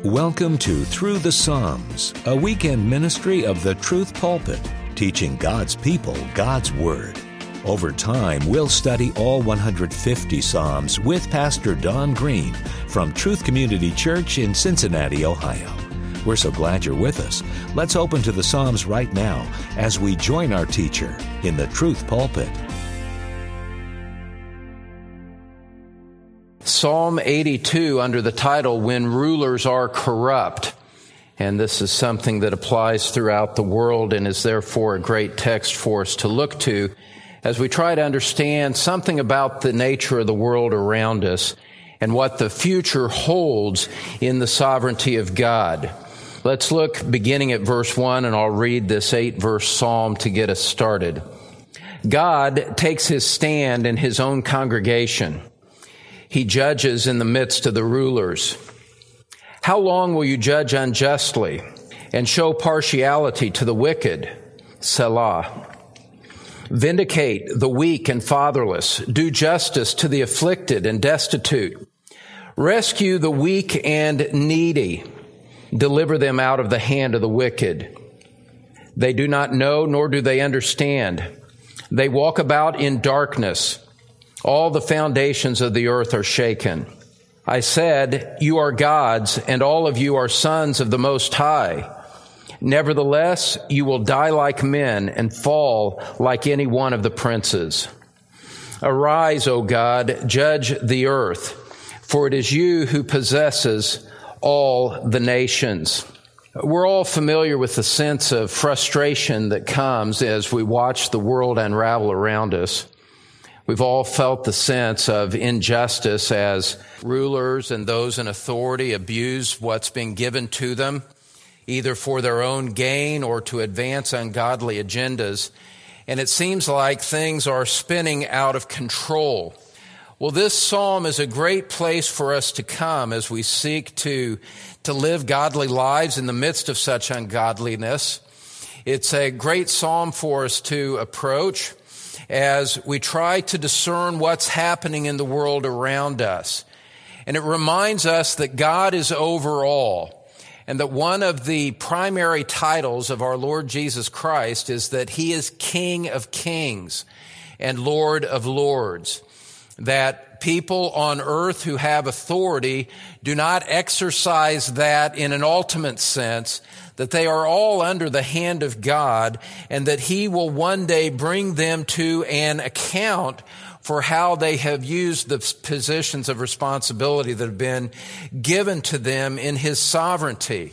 Welcome to Through the Psalms, a weekend ministry of the Truth Pulpit, teaching God's people God's Word. Over time, we'll study all 150 Psalms with Pastor Don Green from Truth Community Church in Cincinnati, Ohio. We're so glad you're with us. Let's open to the Psalms right now as we join our teacher in the Truth Pulpit. Psalm 82 under the title, When Rulers Are Corrupt. And this is something that applies throughout the world and is therefore a great text for us to look to as we try to understand something about the nature of the world around us and what the future holds in the sovereignty of God. Let's look beginning at verse 1, and I'll read this 8-verse psalm to get us started. God takes his stand in his own congregation. He judges in the midst of the rulers. How long will you judge unjustly and show partiality to the wicked? Selah. Vindicate the weak and fatherless. Do justice to the afflicted and destitute. Rescue the weak and needy. Deliver them out of the hand of the wicked. They do not know, nor do they understand. They walk about in darkness. All the foundations of the earth are shaken. I said, you are gods, and all of you are sons of the Most High. Nevertheless, you will die like men and fall like any one of the princes. Arise, O God, judge the earth, for it is you who possesses all the nations. We're all familiar with the sense of frustration that comes as we watch the world unravel around us. We've all felt the sense of injustice as rulers and those in authority abuse what's been given to them, either for their own gain or to advance ungodly agendas. And it seems like things are spinning out of control. Well, this psalm is a great place for us to come as we seek to live godly lives in the midst of such ungodliness. It's a great psalm for us to approach as we try to discern what's happening in the world around us. And it reminds us that God is over all, and that one of the primary titles of our Lord Jesus Christ is that he is King of Kings and Lord of Lords. That people on earth who have authority do not exercise that in an ultimate sense, that they are all under the hand of God, and that he will one day bring them to an account for how they have used the positions of responsibility that have been given to them in his sovereignty.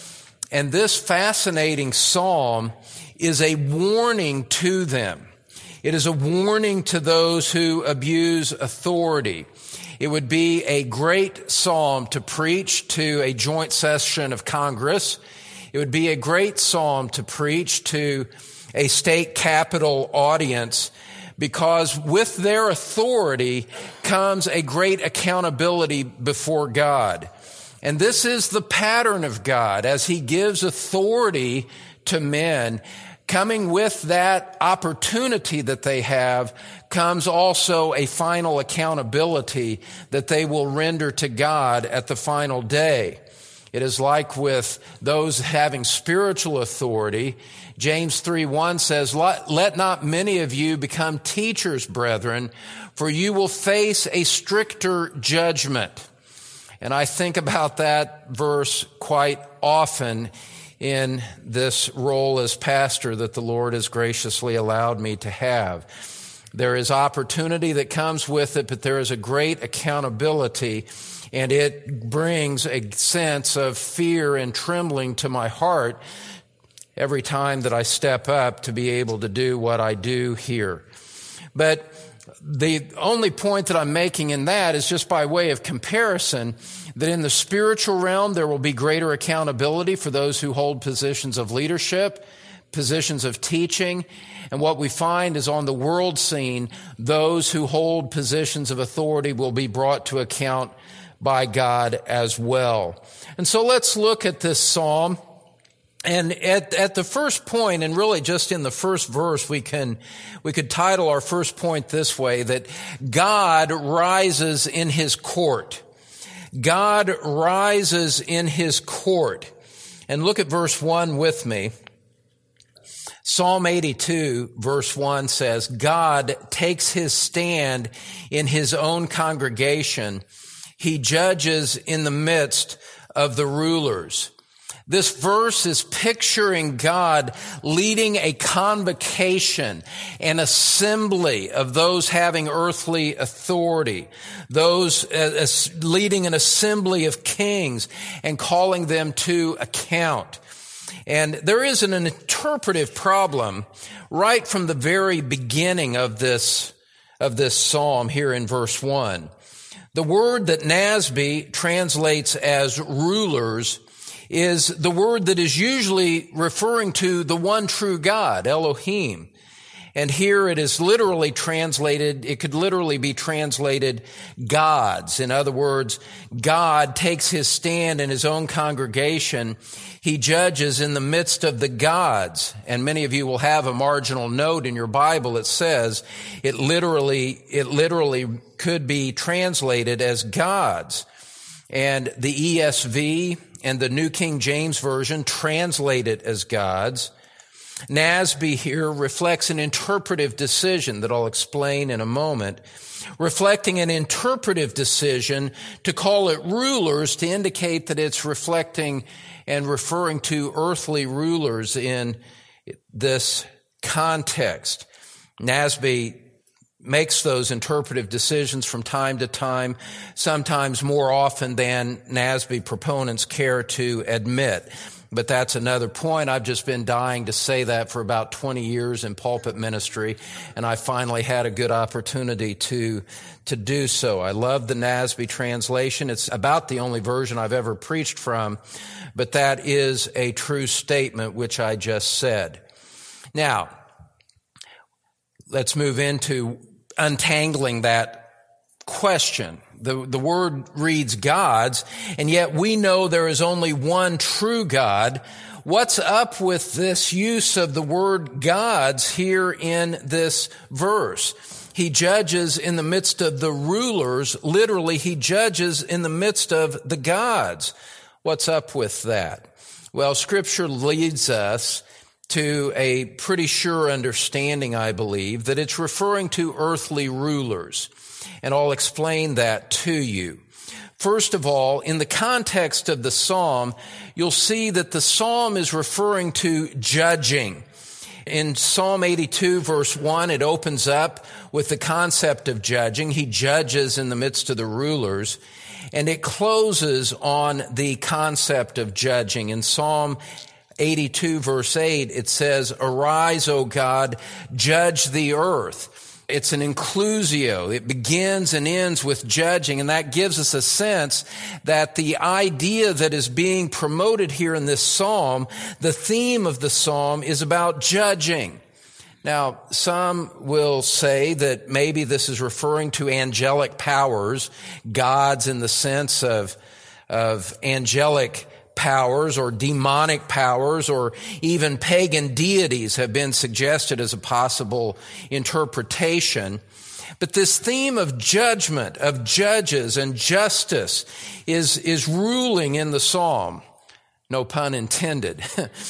And this fascinating psalm is a warning to them. It is a warning to those who abuse authority. It would be a great psalm to preach to a joint session of Congress. It would be a great psalm to preach to a state capitol audience, because with their authority comes a great accountability before God. And this is the pattern of God as he gives authority to men. Coming with that opportunity that they have comes also a final accountability that they will render to God at the final day. It is like with those having spiritual authority. James 3:1 says, Let not many of you become teachers, brethren, for you will face a stricter judgment. And I think about that verse quite often in this role as pastor that the Lord has graciously allowed me to have. There is opportunity that comes with it, but there is a great accountability, and it brings a sense of fear and trembling to my heart every time that I step up to be able to do what I do here. But the only point that I'm making in that is just by way of comparison, that in the spiritual realm, there will be greater accountability for those who hold positions of leadership, positions of teaching. And what we find is on the world scene, those who hold positions of authority will be brought to account by God as well. And so let's look at this psalm. And at the first point, and really just in the first verse, we could title our first point this way, that God rises in his court. God rises in his court. And look at verse 1 with me. Psalm 82, verse 1 says, God takes his stand in his own congregation. He judges in the midst of the rulers. This verse is picturing God leading a convocation, an assembly of those having earthly authority, those leading an assembly of kings and calling them to account. And there is an interpretive problem right from the very beginning of this psalm here in verse 1. The word that NASB translates as rulers is the word that is usually referring to the one true God, Elohim. And here it is literally translated, it could literally be translated gods. In other words, God takes his stand in his own congregation. He judges in the midst of the gods. And many of you will have a marginal note in your Bible that says it literally could be translated as gods. And the ESV and the New King James Version translate it as gods. NASB here reflects an interpretive decision that I'll explain in a moment, reflecting an interpretive decision to call it rulers to indicate that it's reflecting and referring to earthly rulers in this context. NASB makes those interpretive decisions from time to time, sometimes more often than NASB proponents care to admit. But that's another point. I've just been dying to say that for about 20 years in pulpit ministry, and I finally had a good opportunity to do so. I love the NASB translation. It's about the only version I've ever preached from, but that is a true statement, which I just said. Now, let's move into untangling that question. The word reads gods, and yet we know there is only one true God. What's up with this use of the word gods here in this verse? He judges in the midst of the rulers. Literally, he judges in the midst of the gods. What's up with that? Well, Scripture leads us to a pretty sure understanding, I believe, that it's referring to earthly rulers. And I'll explain that to you. First of all, in the context of the psalm, you'll see that the psalm is referring to judging. In Psalm 82, verse 1, it opens up with the concept of judging. He judges in the midst of the rulers. And it closes on the concept of judging. In Psalm 82, verse 8, it says, "Arise, O God, judge the earth." It's an inclusio. It begins and ends with judging, and that gives us a sense that the idea that is being promoted here in this psalm, the theme of the psalm, is about judging. Now, some will say that maybe this is referring to angelic powers, gods in the sense of angelic powers or demonic powers, or even pagan deities have been suggested as a possible interpretation. But this theme of judgment, of judges and justice is ruling in the psalm. No pun intended.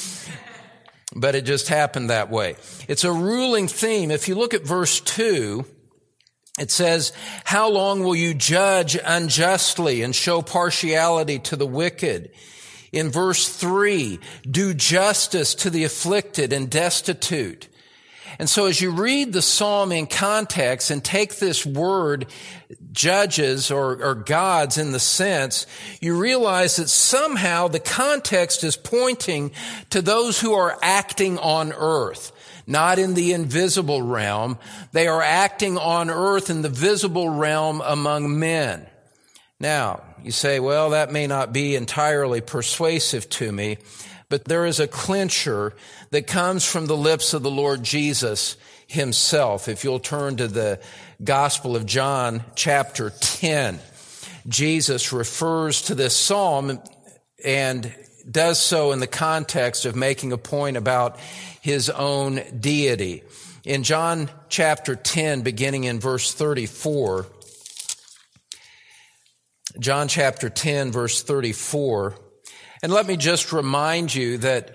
But it just happened that way. It's a ruling theme. If you look at verse 2, it says, "How long will you judge unjustly and show partiality to the wicked?" In verse 3, "Do justice to the afflicted and destitute." And so as you read the psalm in context and take this word, judges or gods in the sense, you realize that somehow the context is pointing to those who are acting on earth, not in the invisible realm. They are acting on earth in the visible realm among men. Now, you say, well, that may not be entirely persuasive to me, but there is a clincher that comes from the lips of the Lord Jesus himself. If you'll turn to the Gospel of John, chapter 10, Jesus refers to this psalm and does so in the context of making a point about his own deity. In John chapter 10, beginning in verse 34, John chapter 10, verse 34. And let me just remind you that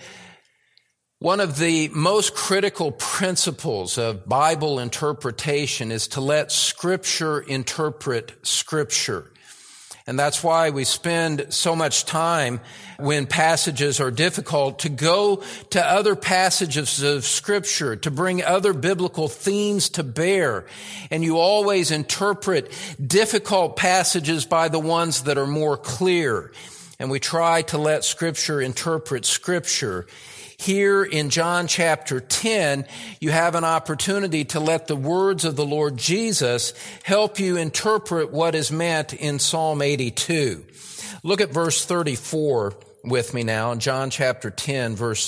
one of the most critical principles of Bible interpretation is to let Scripture interpret Scripture. And that's why we spend so much time when passages are difficult to go to other passages of Scripture, to bring other biblical themes to bear. And you always interpret difficult passages by the ones that are more clear. And we try to let Scripture interpret Scripture. Here in John chapter 10, you have an opportunity to let the words of the Lord Jesus help you interpret what is meant in Psalm 82. Look at verse 34 with me now in John chapter 10, verse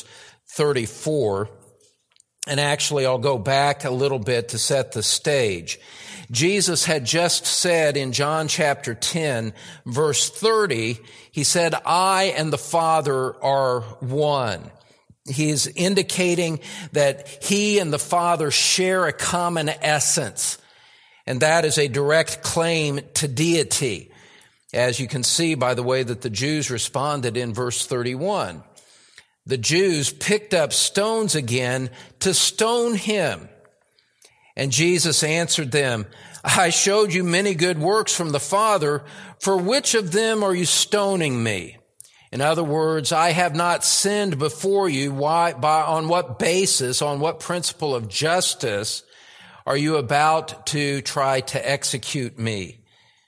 34. And actually, I'll go back a little bit to set the stage. Jesus had just said in John chapter 10, verse 30, he said, I and the Father are one. He's indicating that he and the Father share a common essence, and that is a direct claim to deity, as you can see by the way that the Jews responded in verse 31. The Jews picked up stones again to stone him, and Jesus answered them, I showed you many good works from the Father. For which of them are you stoning me? In other words, I have not sinned before you. On what basis, on what principle of justice are you about to try to execute me?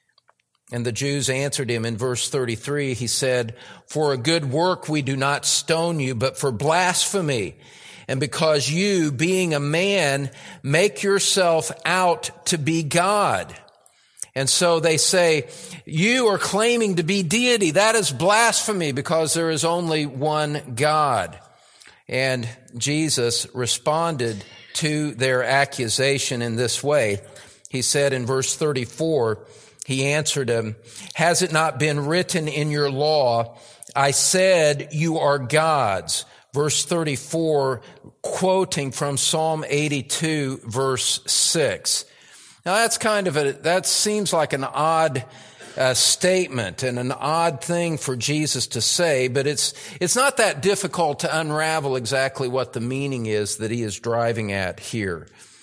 And the Jews answered him in verse 33. He said, for a good work we do not stone you, but for blasphemy. And because you, being a man, make yourself out to be God. And so they say, you are claiming to be deity. That is blasphemy because there is only one God. And Jesus responded to their accusation in this way. He said in verse 34, he answered them, has it not been written in your law, I said you are gods? Verse 34, quoting from Psalm 82, verse 6. Now that seems like an odd statement and an odd thing for Jesus to say, but it's not that difficult to unravel exactly what the meaning is that he is driving at here.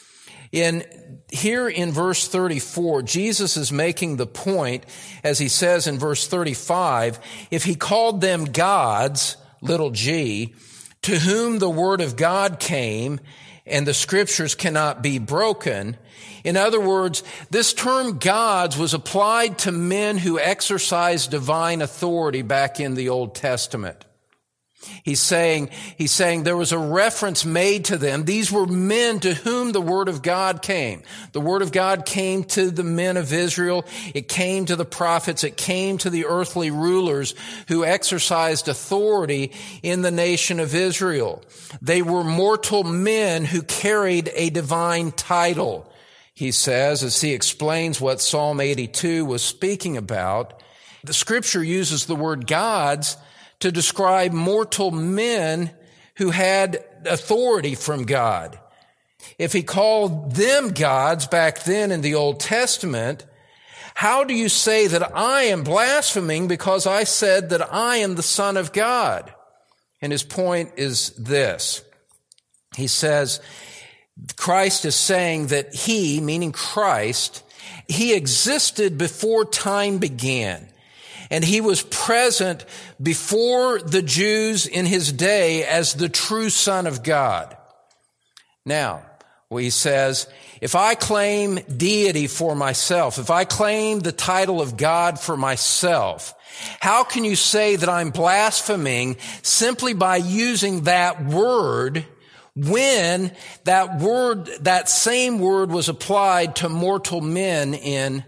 Here in verse 34, Jesus is making the point, as he says in verse 35, if he called them gods, little g, to whom the word of God came, and the scriptures cannot be broken. In other words, this term gods was applied to men who exercised divine authority back in the Old Testament. He's saying there was a reference made to them. These were men to whom the word of God came. The word of God came to the men of Israel. It came to the prophets. It came to the earthly rulers who exercised authority in the nation of Israel. They were mortal men who carried a divine title. He says, as he explains what Psalm 82 was speaking about, the scripture uses the word gods to describe mortal men who had authority from God. If he called them gods back then in the Old Testament, how do you say that I am blaspheming because I said that I am the Son of God? And his point is this. He says, Christ is saying that he, meaning Christ, he existed before time began. And he was present before the Jews in his day as the true Son of God. Now, he says, if I claim deity for myself, if I claim the title of God for myself, how can you say that I'm blaspheming simply by using that word when that same word was applied to mortal men in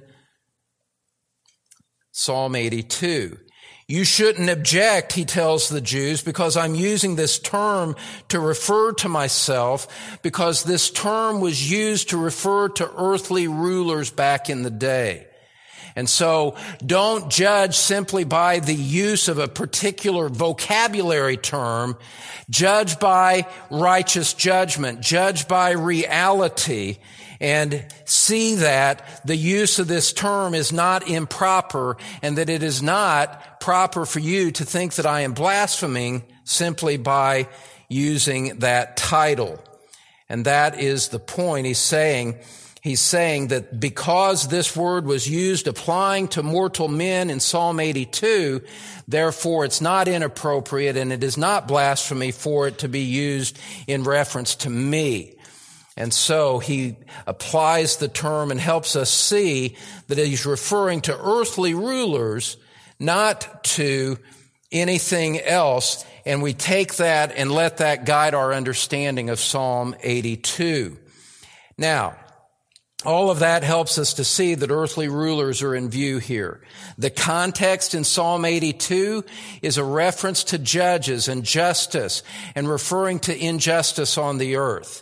Psalm 82. You shouldn't object, he tells the Jews, because I'm using this term to refer to myself, because this term was used to refer to earthly rulers back in the day. And so don't judge simply by the use of a particular vocabulary term. Judge by righteous judgment. Judge by reality. And see that the use of this term is not improper, and that it is not proper for you to think that I am blaspheming simply by using that title. And that is the point. He's saying that because this word was used applying to mortal men in Psalm 82, therefore it's not inappropriate and it is not blasphemy for it to be used in reference to me. And so he applies the term and helps us see that he's referring to earthly rulers, not to anything else. And we take that and let that guide our understanding of Psalm 82. Now, all of that helps us to see that earthly rulers are in view here. The context in Psalm 82 is a reference to judges and justice and referring to injustice on the earth.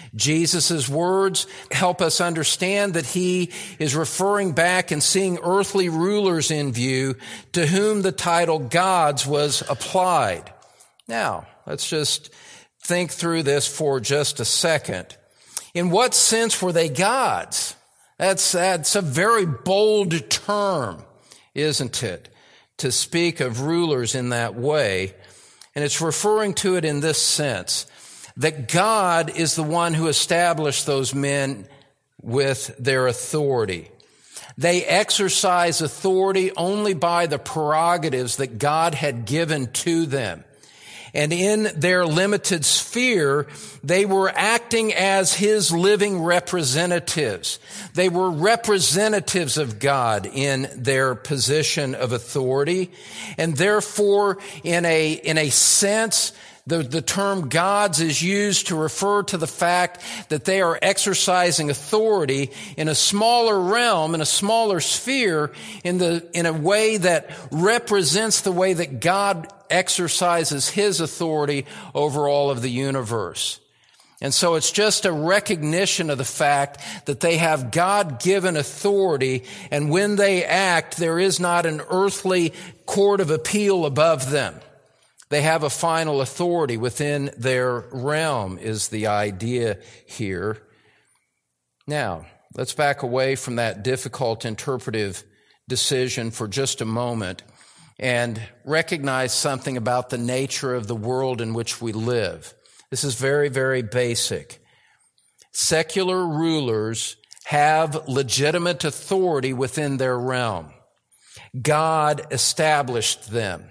Jesus' words help us understand that he is referring back and seeing earthly rulers in view to whom the title gods was applied. Now, let's just think through this for just a second. In what sense were they gods? That's a very bold term, isn't it? To speak of rulers in that way. And it's referring to it in this sense, that God is the one who established those men with their authority. They exercise authority only by the prerogatives that God had given to them. And in their limited sphere, they were acting as his living representatives. They were representatives of God in their position of authority. And therefore, in a sense, the term gods is used to refer to the fact that they are exercising authority in a smaller realm, in a smaller sphere, in a way that represents the way that God exercises his authority over all of the universe. And so it's just a recognition of the fact that they have God-given authority, and when they act, there is not an earthly court of appeal above them. They have a final authority within their realm, is the idea here. Now, let's back away from that difficult interpretive decision for just a moment and recognize something about the nature of the world in which we live. This is very, very basic. Secular rulers have legitimate authority within their realm. God established them.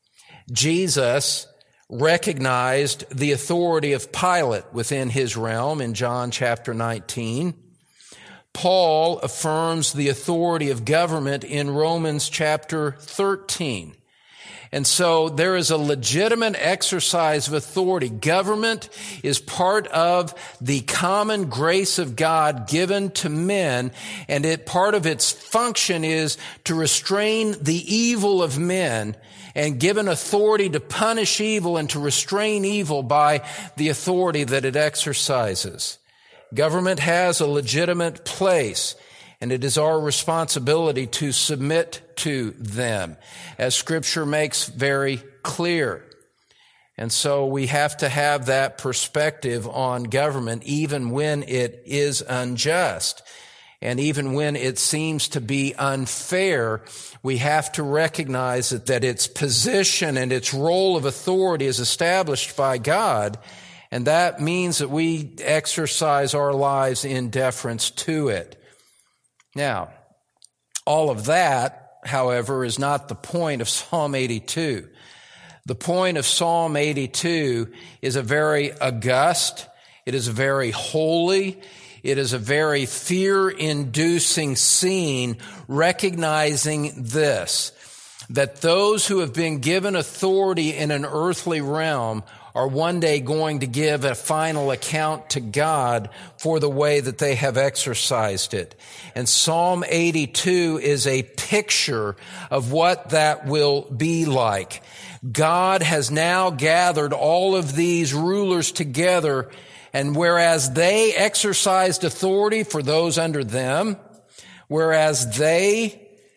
Jesus recognized the authority of Pilate within his realm in John chapter 19. Paul affirms the authority of government in Romans chapter 13. And so there is a legitimate exercise of authority. Government is part of the common grace of God given to men, and part of its function is to restrain the evil of men, and given authority to punish evil and to restrain evil by the authority that it exercises. Government has a legitimate place, and it is our responsibility to submit to them, as Scripture makes very clear. And so we have to have that perspective on government, even when it is unjust. And even when it seems to be unfair, we have to recognize that its position and its role of authority is established by God, and that means that we exercise our lives in deference to it. Now, all of that, however, is not the point of Psalm 82. The point of Psalm 82 is a very august, it is a very holy, it is a very fear-inducing scene, recognizing this, that those who have been given authority in an earthly realm are one day going to give a final account to God for the way that they have exercised it. And Psalm 82 is a picture of what that will be like. God has now gathered all of these rulers together, and whereas they exercised authority for those under them, whereas they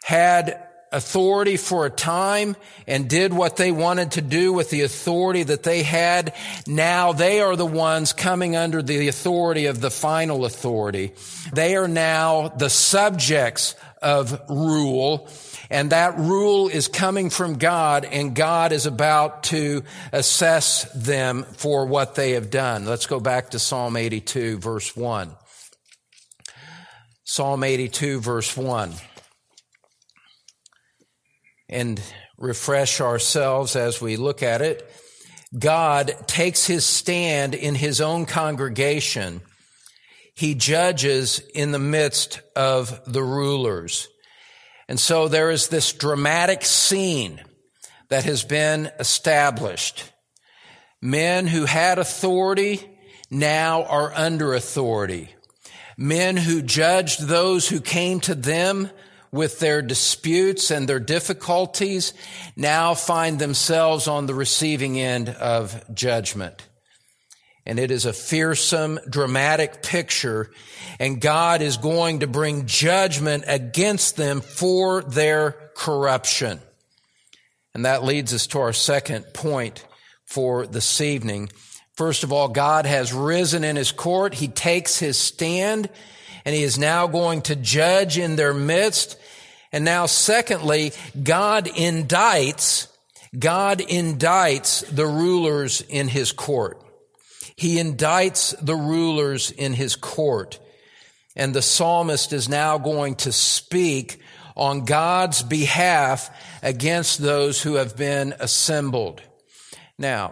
had authority for a time and did what they wanted to do with the authority that they had. Now they are the ones coming under the authority of the final authority. They are now the subjects of rule, and that rule is coming from God, and God is about to assess them for what they have done. Let's go back to Psalm 82, verse 1. Psalm 82, verse 1. And refresh ourselves as we look at it. God takes his stand in his own congregation. He judges in the midst of the rulers. And so there is this dramatic scene that has been established. Men who had authority now are under authority. Men who judged those who came to them with their disputes and their difficulties now find themselves on the receiving end of judgment. And it is a fearsome, dramatic picture, and God is going to bring judgment against them for their corruption. And that leads us to our second point for this evening. First of all, God has risen in his court. He takes his stand, and he is now going to judge in their midst. And now, secondly, God indicts the rulers in his court. He indicts the rulers in his court. And the psalmist is now going to speak on God's behalf against those who have been assembled. Now,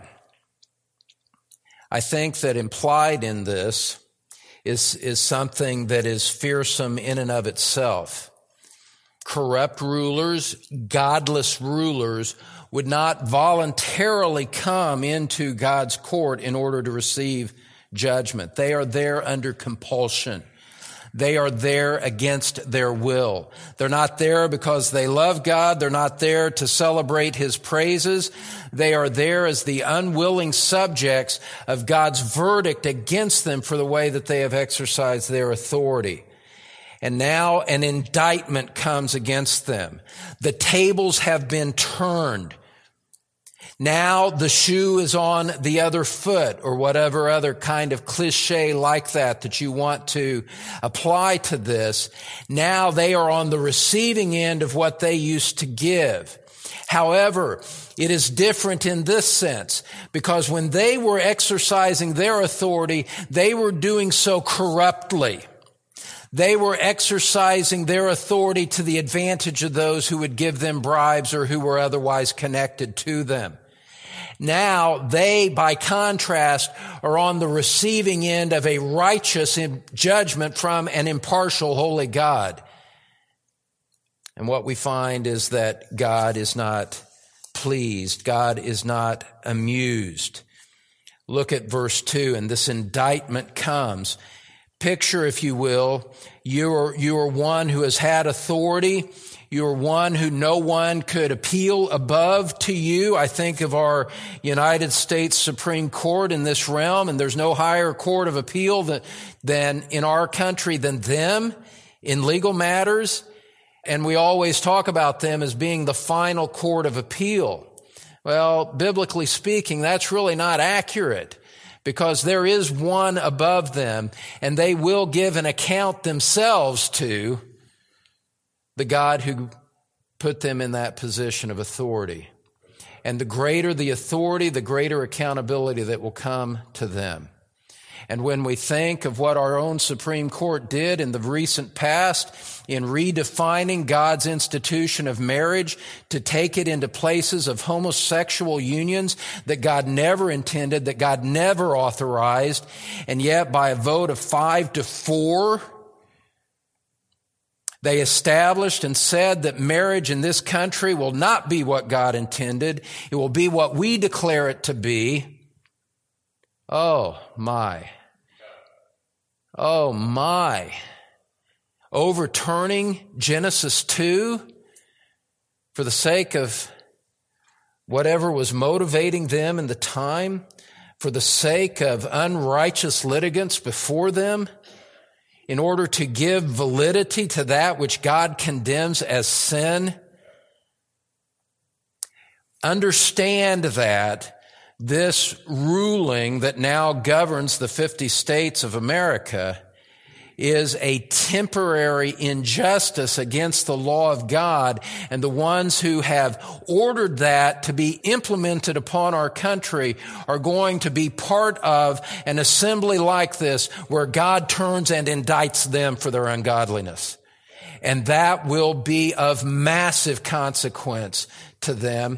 I think that implied in this is something that is fearsome in and of itself. Corrupt rulers, godless rulers would not voluntarily come into God's court in order to receive judgment. They are there under compulsion. They are there against their will. They're not there because they love God. They're not there to celebrate his praises. They are there as the unwilling subjects of God's verdict against them for the way that they have exercised their authority. And now an indictment comes against them. The tables have been turned. Now the shoe is on the other foot, or whatever other kind of cliche like that you want to apply to this. Now they are on the receiving end of what they used to give. However, it is different in this sense, because when they were exercising their authority, they were doing so corruptly. They were exercising their authority to the advantage of those who would give them bribes or who were otherwise connected to them. Now they, by contrast, are on the receiving end of a righteous judgment from an impartial, holy God. And what we find is that God is not pleased. God is not amused. Look at verse 2, and this indictment comes. Picture, if you will, you are one who has had authority. You are one who no one could appeal above to you. I think of our United States Supreme Court in this realm, and there's no higher court of appeal than in our country than them in legal matters. And we always talk about them as being the final court of appeal. Well, biblically speaking, that's really not accurate, because there is one above them, and they will give an account themselves to the God who put them in that position of authority. And the greater the authority, the greater accountability that will come to them. And when we think of what our own Supreme Court did in the recent past in redefining God's institution of marriage to take it into places of homosexual unions that God never intended, that God never authorized, and yet by a vote of 5-4, they established and said that marriage in this country will not be what God intended. It will be what we declare it to be. Oh my. Overturning Genesis 2 for the sake of whatever was motivating them in the time, for the sake of unrighteous litigants before them. in order to give validity to that which God condemns as sin. Understand that this ruling that now governs the 50 states of America is a temporary injustice against the law of God, and the ones who have ordered that to be implemented upon our country are going to be part of an assembly like this where God turns and indicts them for their ungodliness. And that will be of massive consequence to them.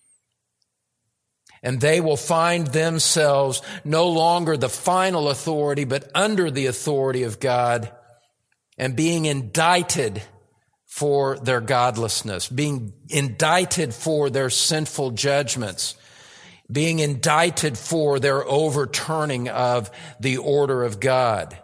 And they will find themselves no longer the final authority, but under the authority of God, and being indicted for their godlessness, being indicted for their sinful judgments, being indicted for their overturning of the order of God.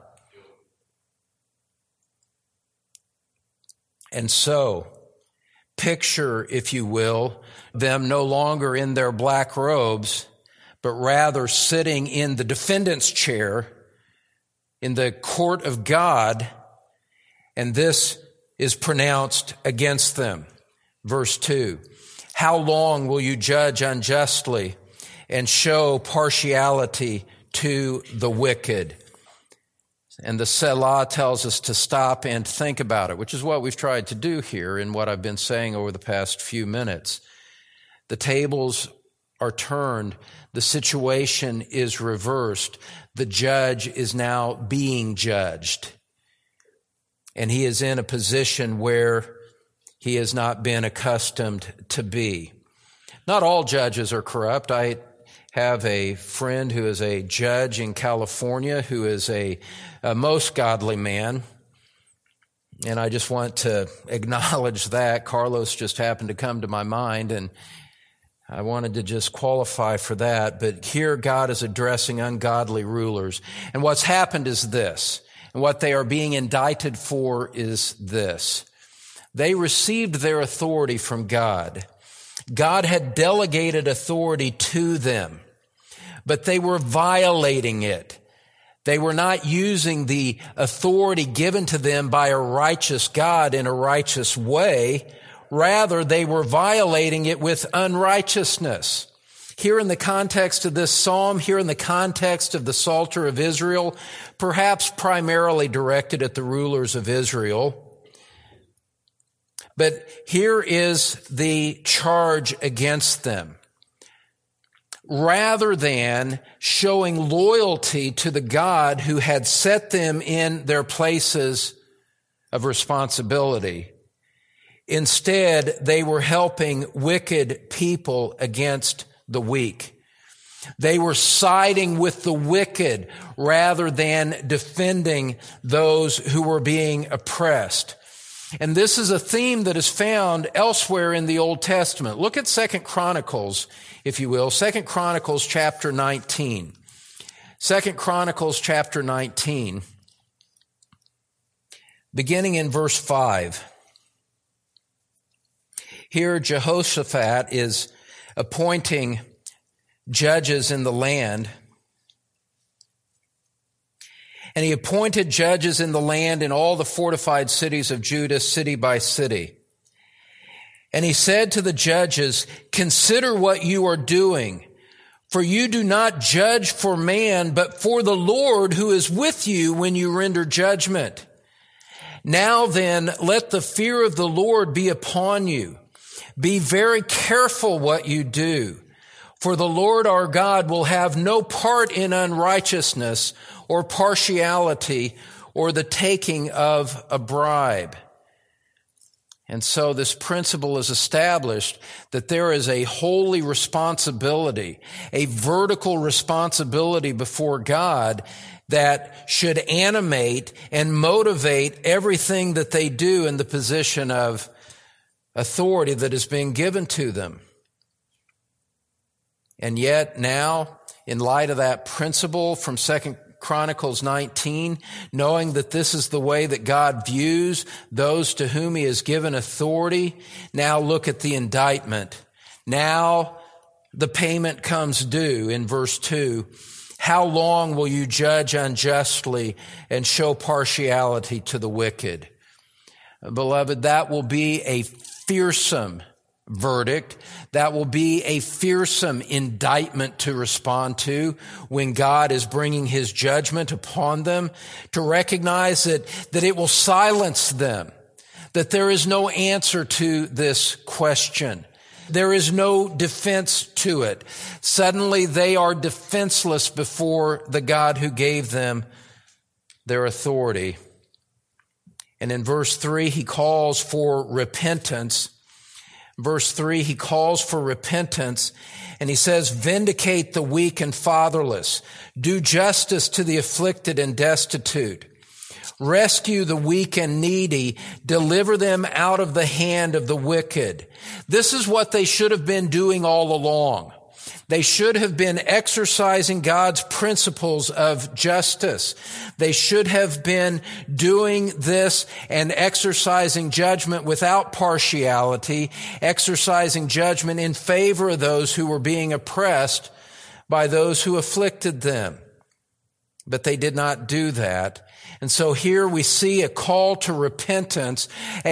And so, picture, if you will, them no longer in their black robes, but rather sitting in the defendant's chair in the court of God, and this is pronounced against them. Verse 2, how long will you judge unjustly and show partiality to the wicked? And the Selah tells us to stop and think about it, which is what we've tried to do here in what I've been saying over the past few minutes. The tables are turned. The situation is reversed. The judge is now being judged. And he is in a position where he has not been accustomed to be. Not all judges are corrupt. I have a friend who is a judge in California who is a most godly man. And I just want to acknowledge that. Carlos just happened to come to my mind, and I wanted to just qualify for that. But here God is addressing ungodly rulers. And what's happened is this, and what they are being indicted for is this. They received their authority from God. God had delegated authority to them, but they were violating it. They were not using the authority given to them by a righteous God in a righteous way. Rather, they were violating it with unrighteousness. Here in the context of this psalm, here in the context of the Psalter of Israel, perhaps primarily directed at the rulers of Israel, but here is the charge against them. Rather than showing loyalty to the God who had set them in their places of responsibility, instead they were helping wicked people against the weak. They were siding with the wicked rather than defending those who were being oppressed. And this is a theme that is found elsewhere in the Old Testament. Look at 2 Chronicles, if you will. 2 Chronicles chapter 19. 2 Chronicles chapter 19, beginning in verse 5. Here Jehoshaphat is appointing judges in the land. And he appointed judges in the land in all the fortified cities of Judah, city by city. And he said to the judges, consider what you are doing, for you do not judge for man, but for the Lord who is with you when you render judgment. Now then, let the fear of the Lord be upon you. Be very careful what you do, for the Lord our God will have no part in unrighteousness or partiality or the taking of a bribe. And so this principle is established that there is a holy responsibility, a vertical responsibility before God that should animate and motivate everything that they do in the position of authority that is being given to them. And yet now, in light of that principle from 2 Chronicles 19, knowing that this is the way that God views those to whom he has given authority, now look at the indictment. Now the payment comes due in verse 2. how long will you judge unjustly and show partiality to the wicked? Beloved, that will be a fearsome verdict. That will be a fearsome indictment to respond to when God is bringing his judgment upon them, to recognize that it will silence them, that there is no answer to this question. There is no defense to it. Suddenly they are defenseless before the God who gave them their authority. And in verse 3, he calls for repentance. Verse 3, he calls for repentance, and he says, vindicate the weak and fatherless. Do justice to the afflicted and destitute. Rescue the weak and needy. Deliver them out of the hand of the wicked. This is what they should have been doing all along. They should have been exercising God's principles of justice. They should have been doing this and exercising judgment without partiality, exercising judgment in favor of those who were being oppressed by those who afflicted them. But they did not do that. And so here we see a call to repentance,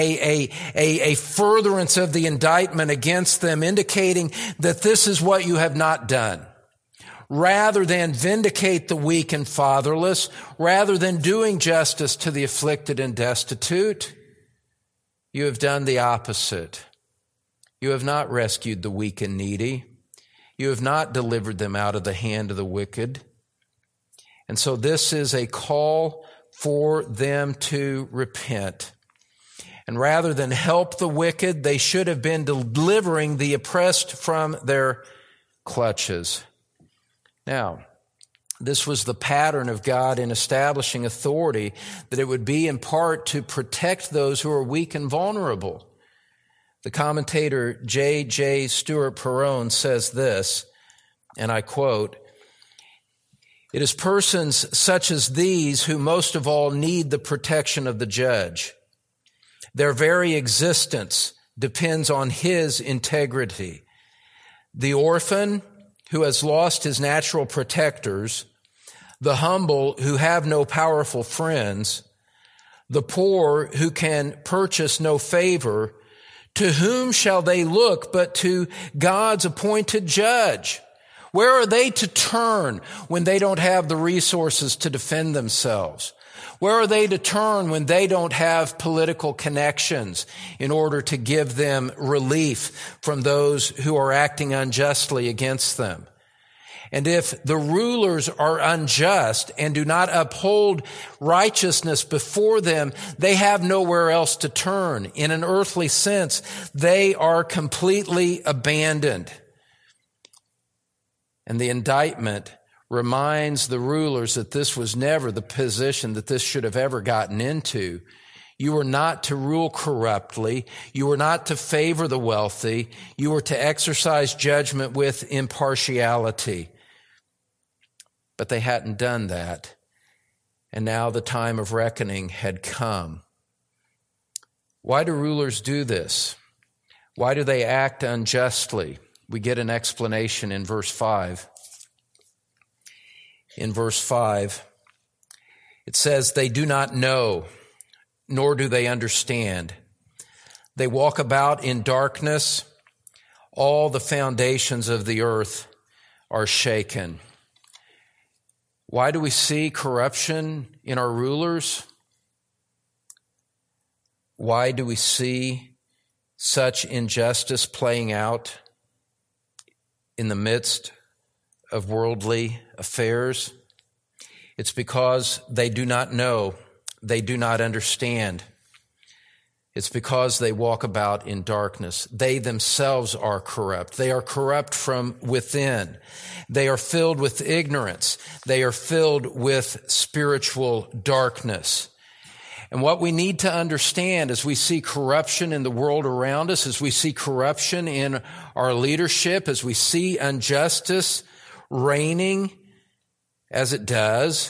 a furtherance of the indictment against them, indicating that this is what you have not done. Rather than vindicate the weak and fatherless, rather than doing justice to the afflicted and destitute, you have done the opposite. You have not rescued the weak and needy. You have not delivered them out of the hand of the wicked. And so this is a call for them to repent. And rather than help the wicked, they should have been delivering the oppressed from their clutches. Now, this was the pattern of God in establishing authority, that it would be in part to protect those who are weak and vulnerable. The commentator J.J. Stewart Perrone says this, and I quote, "It is persons such as these who most of all need the protection of the judge. Their very existence depends on his integrity. The orphan who has lost his natural protectors, the humble who have no powerful friends, the poor who can purchase no favor, to whom shall they look but to God's appointed judge? Where are they to turn when they don't have the resources to defend themselves? Where are they to turn when they don't have political connections in order to give them relief from those who are acting unjustly against them? And if the rulers are unjust and do not uphold righteousness before them, they have nowhere else to turn. In an earthly sense, they are completely abandoned. And the indictment reminds the rulers that this was never the position that this should have ever gotten into. You were not to rule corruptly. You were not to favor the wealthy. You were to exercise judgment with impartiality. But they hadn't done that. And now the time of reckoning had come. Why do rulers do this? Why do they act unjustly? We get an explanation in verse 5. In verse 5, it says, "They do not know, nor do they understand. They walk about in darkness. All the foundations of the earth are shaken." Why do we see corruption in our rulers? Why do we see such injustice playing out in the midst of worldly affairs? It's because they do not know, they do not understand. It's because they walk about in darkness. They themselves are corrupt. They are corrupt from within. They are filled with ignorance. They are filled with spiritual darkness. And what we need to understand as we see corruption in the world around us, as we see corruption in our leadership, as we see injustice reigning as it does,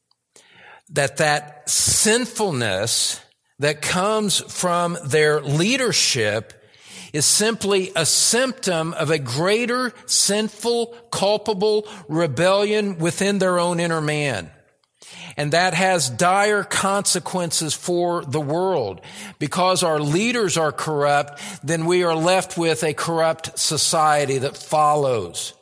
that sinfulness that comes from their leadership is simply a symptom of a greater sinful, culpable rebellion within their own inner man. And that has dire consequences for the world. Because our leaders are corrupt, then we are left with a corrupt society that follows.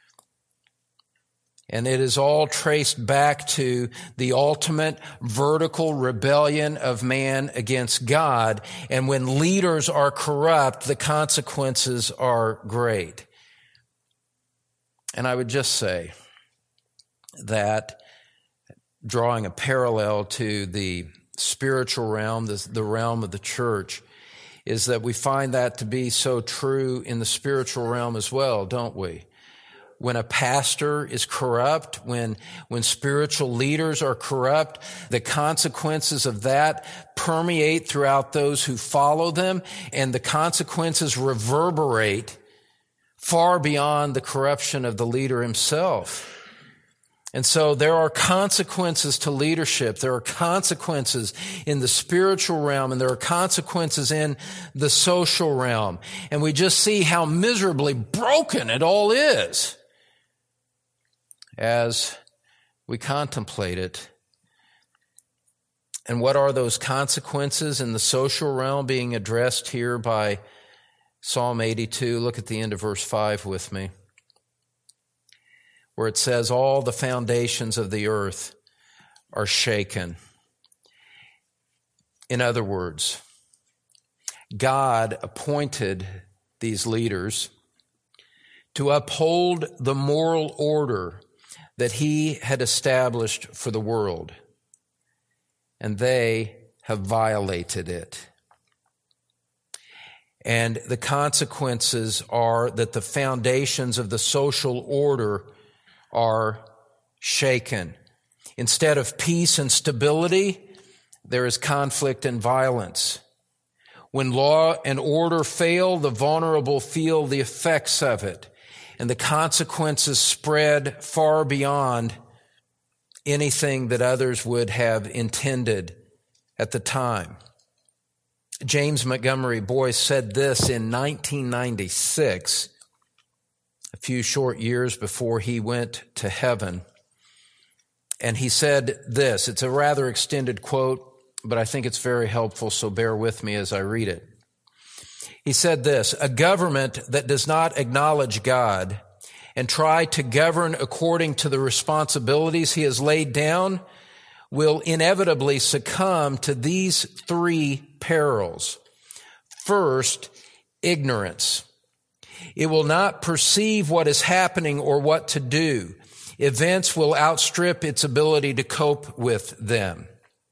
And it is all traced back to the ultimate vertical rebellion of man against God. And when leaders are corrupt, the consequences are great. And I would just say that, drawing a parallel to the spiritual realm, the realm of the church, is that we find that to be so true in the spiritual realm as well, don't we? When a pastor is corrupt, when spiritual leaders are corrupt, the consequences of that permeate throughout those who follow them, and the consequences reverberate far beyond the corruption of the leader himself. And so there are consequences to leadership. There are consequences in the spiritual realm, and there are consequences in the social realm. And we just see how miserably broken it all is as we contemplate it. And what are those consequences in the social realm being addressed here by Psalm 82? Look at the end of verse 5 with me, where it says, all the foundations of the earth are shaken. In other words, God appointed these leaders to uphold the moral order that he had established for the world, and they have violated it. And the consequences are that the foundations of the social order are shaken. Instead of peace and stability, there is conflict and violence. When law and order fail, the vulnerable feel the effects of it, and the consequences spread far beyond anything that others would have intended at the time. James Montgomery Boyce said this in 1996, a few short years before he went to heaven. And he said this. It's a rather extended quote, but I think it's very helpful, so bear with me as I read it. He said this: a government that does not acknowledge God and try to govern according to the responsibilities he has laid down will inevitably succumb to these three perils. First, ignorance. It will not perceive what is happening or what to do. Events will outstrip its ability to cope with them.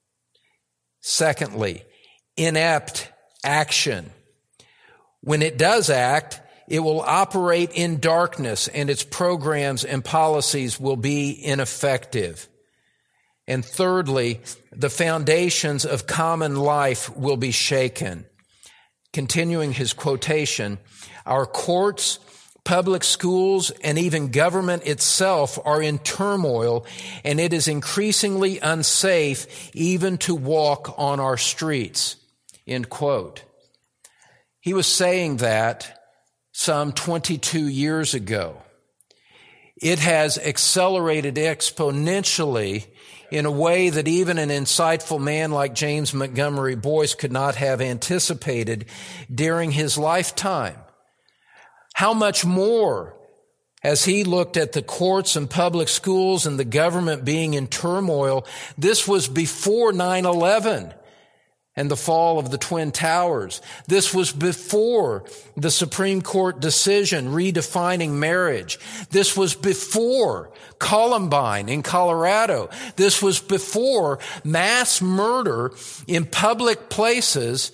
Secondly, inept action. When it does act, it will operate in darkness, and its programs and policies will be ineffective. And thirdly, the foundations of common life will be shaken. Continuing his quotation, our courts, public schools, and even government itself are in turmoil, and it is increasingly unsafe even to walk on our streets. End quote. He was saying that some 22 years ago. It has accelerated exponentially in a way that even an insightful man like James Montgomery Boyce could not have anticipated during his lifetime. How much more as he looked at the courts and public schools and the government being in turmoil? This was before 9/11 and the fall of the Twin Towers. This was before the Supreme Court decision redefining marriage. This was before Columbine in Colorado. This was before mass murder in public places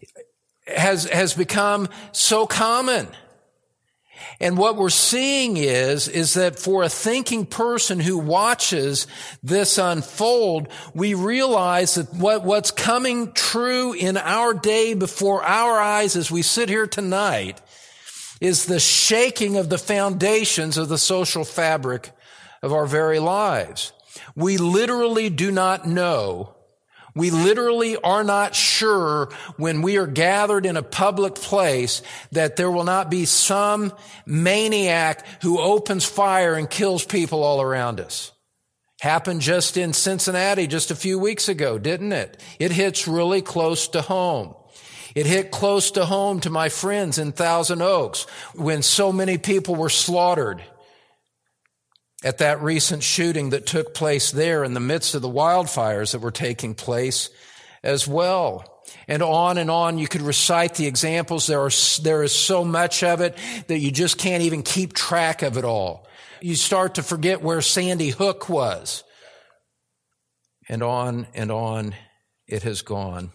has become so common. And what we're seeing is that for a thinking person who watches this unfold, we realize that what's coming true in our day before our eyes as we sit here tonight is the shaking of the foundations of the social fabric of our very lives. We literally do not know We literally are not sure when we are gathered in a public place that there will not be some maniac who opens fire and kills people all around us. Happened just in Cincinnati just a few weeks ago, didn't it? It hits really close to home. It hit close to home to my friends in Thousand Oaks when so many people were slaughtered at that recent shooting that took place there in the midst of the wildfires that were taking place as well. And on you could recite the examples. There is so much of it that you just can't even keep track of it all. You start to forget where Sandy Hook was. And on it has gone.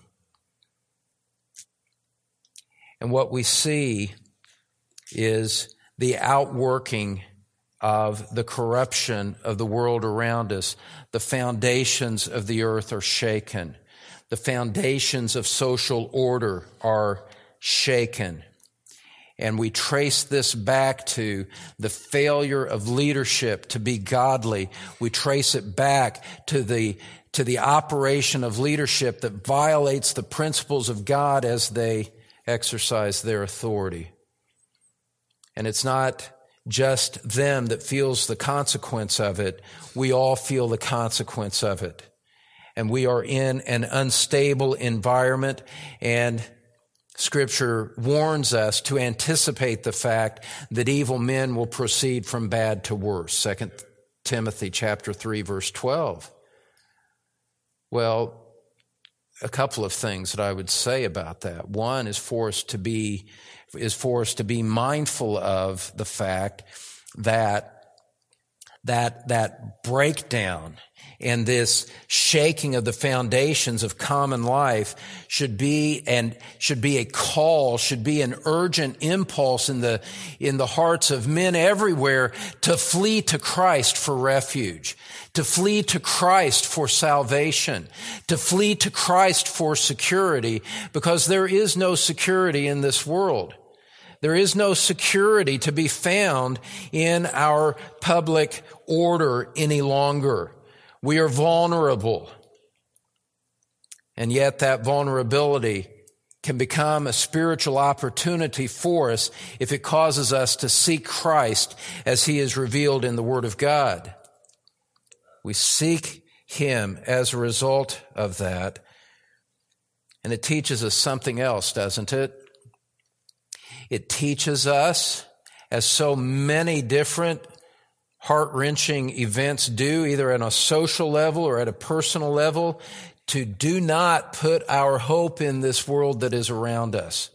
And what we see is the outworking of the corruption of the world around us. The foundations of the earth are shaken. The foundations of social order are shaken. And we trace this back to the failure of leadership to be godly. We trace it back to the operation of leadership that violates the principles of God as they exercise their authority. And it's not just them that feels the consequence of it. We all feel the consequence of it. And we are in an unstable environment, and Scripture warns us to anticipate the fact that evil men will proceed from bad to worse. 2 Timothy chapter 3, verse 12. Well, a couple of things that I would say about that. One is for us to be mindful of the fact that breakdown and this shaking of the foundations of common life should be a call, should be an urgent impulse in the hearts of men everywhere to flee to Christ for refuge, to flee to Christ for salvation, to flee to Christ for security, because there is no security in this world. There is no security to be found in our public order any longer. We are vulnerable. And yet that vulnerability can become a spiritual opportunity for us if it causes us to seek Christ as He is revealed in the Word of God. We seek Him as a result of that. And it teaches us something else, doesn't it? It teaches us, as so many different heart-wrenching events do, either on a social level or at a personal level, to do not put our hope in this world that is around us.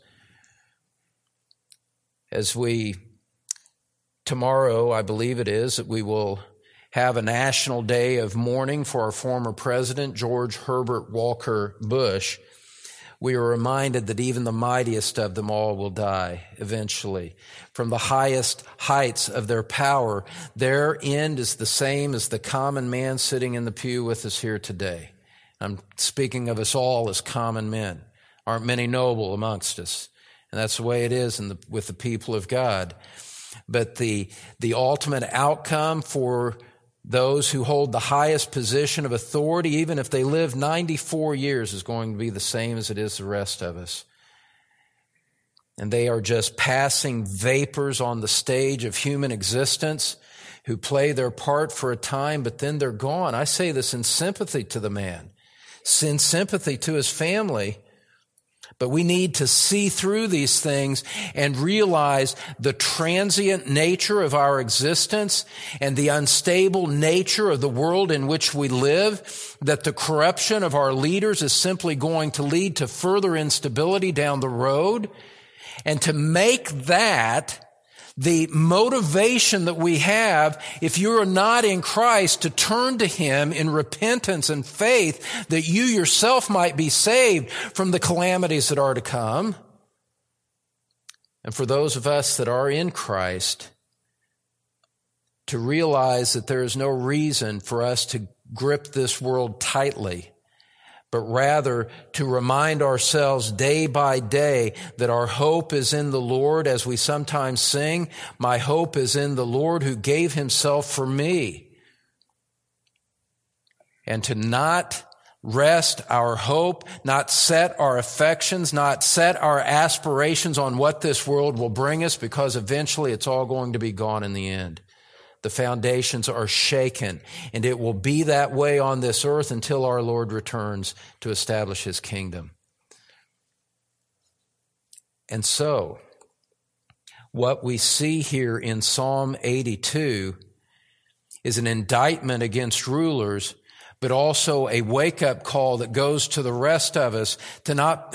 As tomorrow, I believe it is, that we will have a national day of mourning for our former president, George Herbert Walker Bush. We are reminded that even the mightiest of them all will die eventually. From the highest heights of their power, their end is the same as the common man sitting in the pew with us here today. I'm speaking of us all as common men. Aren't many noble amongst us. And that's the way it is with the people of God. But the ultimate outcome for those who hold the highest position of authority, even if they live 94 years, is going to be the same as it is the rest of us. And they are just passing vapors on the stage of human existence who play their part for a time, but then they're gone. I say this in sympathy to the man, in sympathy to his family. But we need to see through these things and realize the transient nature of our existence and the unstable nature of the world in which we live, that the corruption of our leaders is simply going to lead to further instability down the road, and to make that the motivation that we have, if you're not in Christ, to turn to Him in repentance and faith that you yourself might be saved from the calamities that are to come. And for those of us that are in Christ, to realize that there is no reason for us to grip this world tightly, but rather to remind ourselves day by day that our hope is in the Lord, as we sometimes sing, "My hope is in the Lord who gave Himself for me." And to not rest our hope, not set our affections, not set our aspirations on what this world will bring us, because eventually it's all going to be gone in the end. The foundations are shaken, and it will be that way on this earth until our Lord returns to establish his kingdom. And so, what we see here in Psalm 82 is an indictment against rulers, but also a wake-up call that goes to the rest of us to not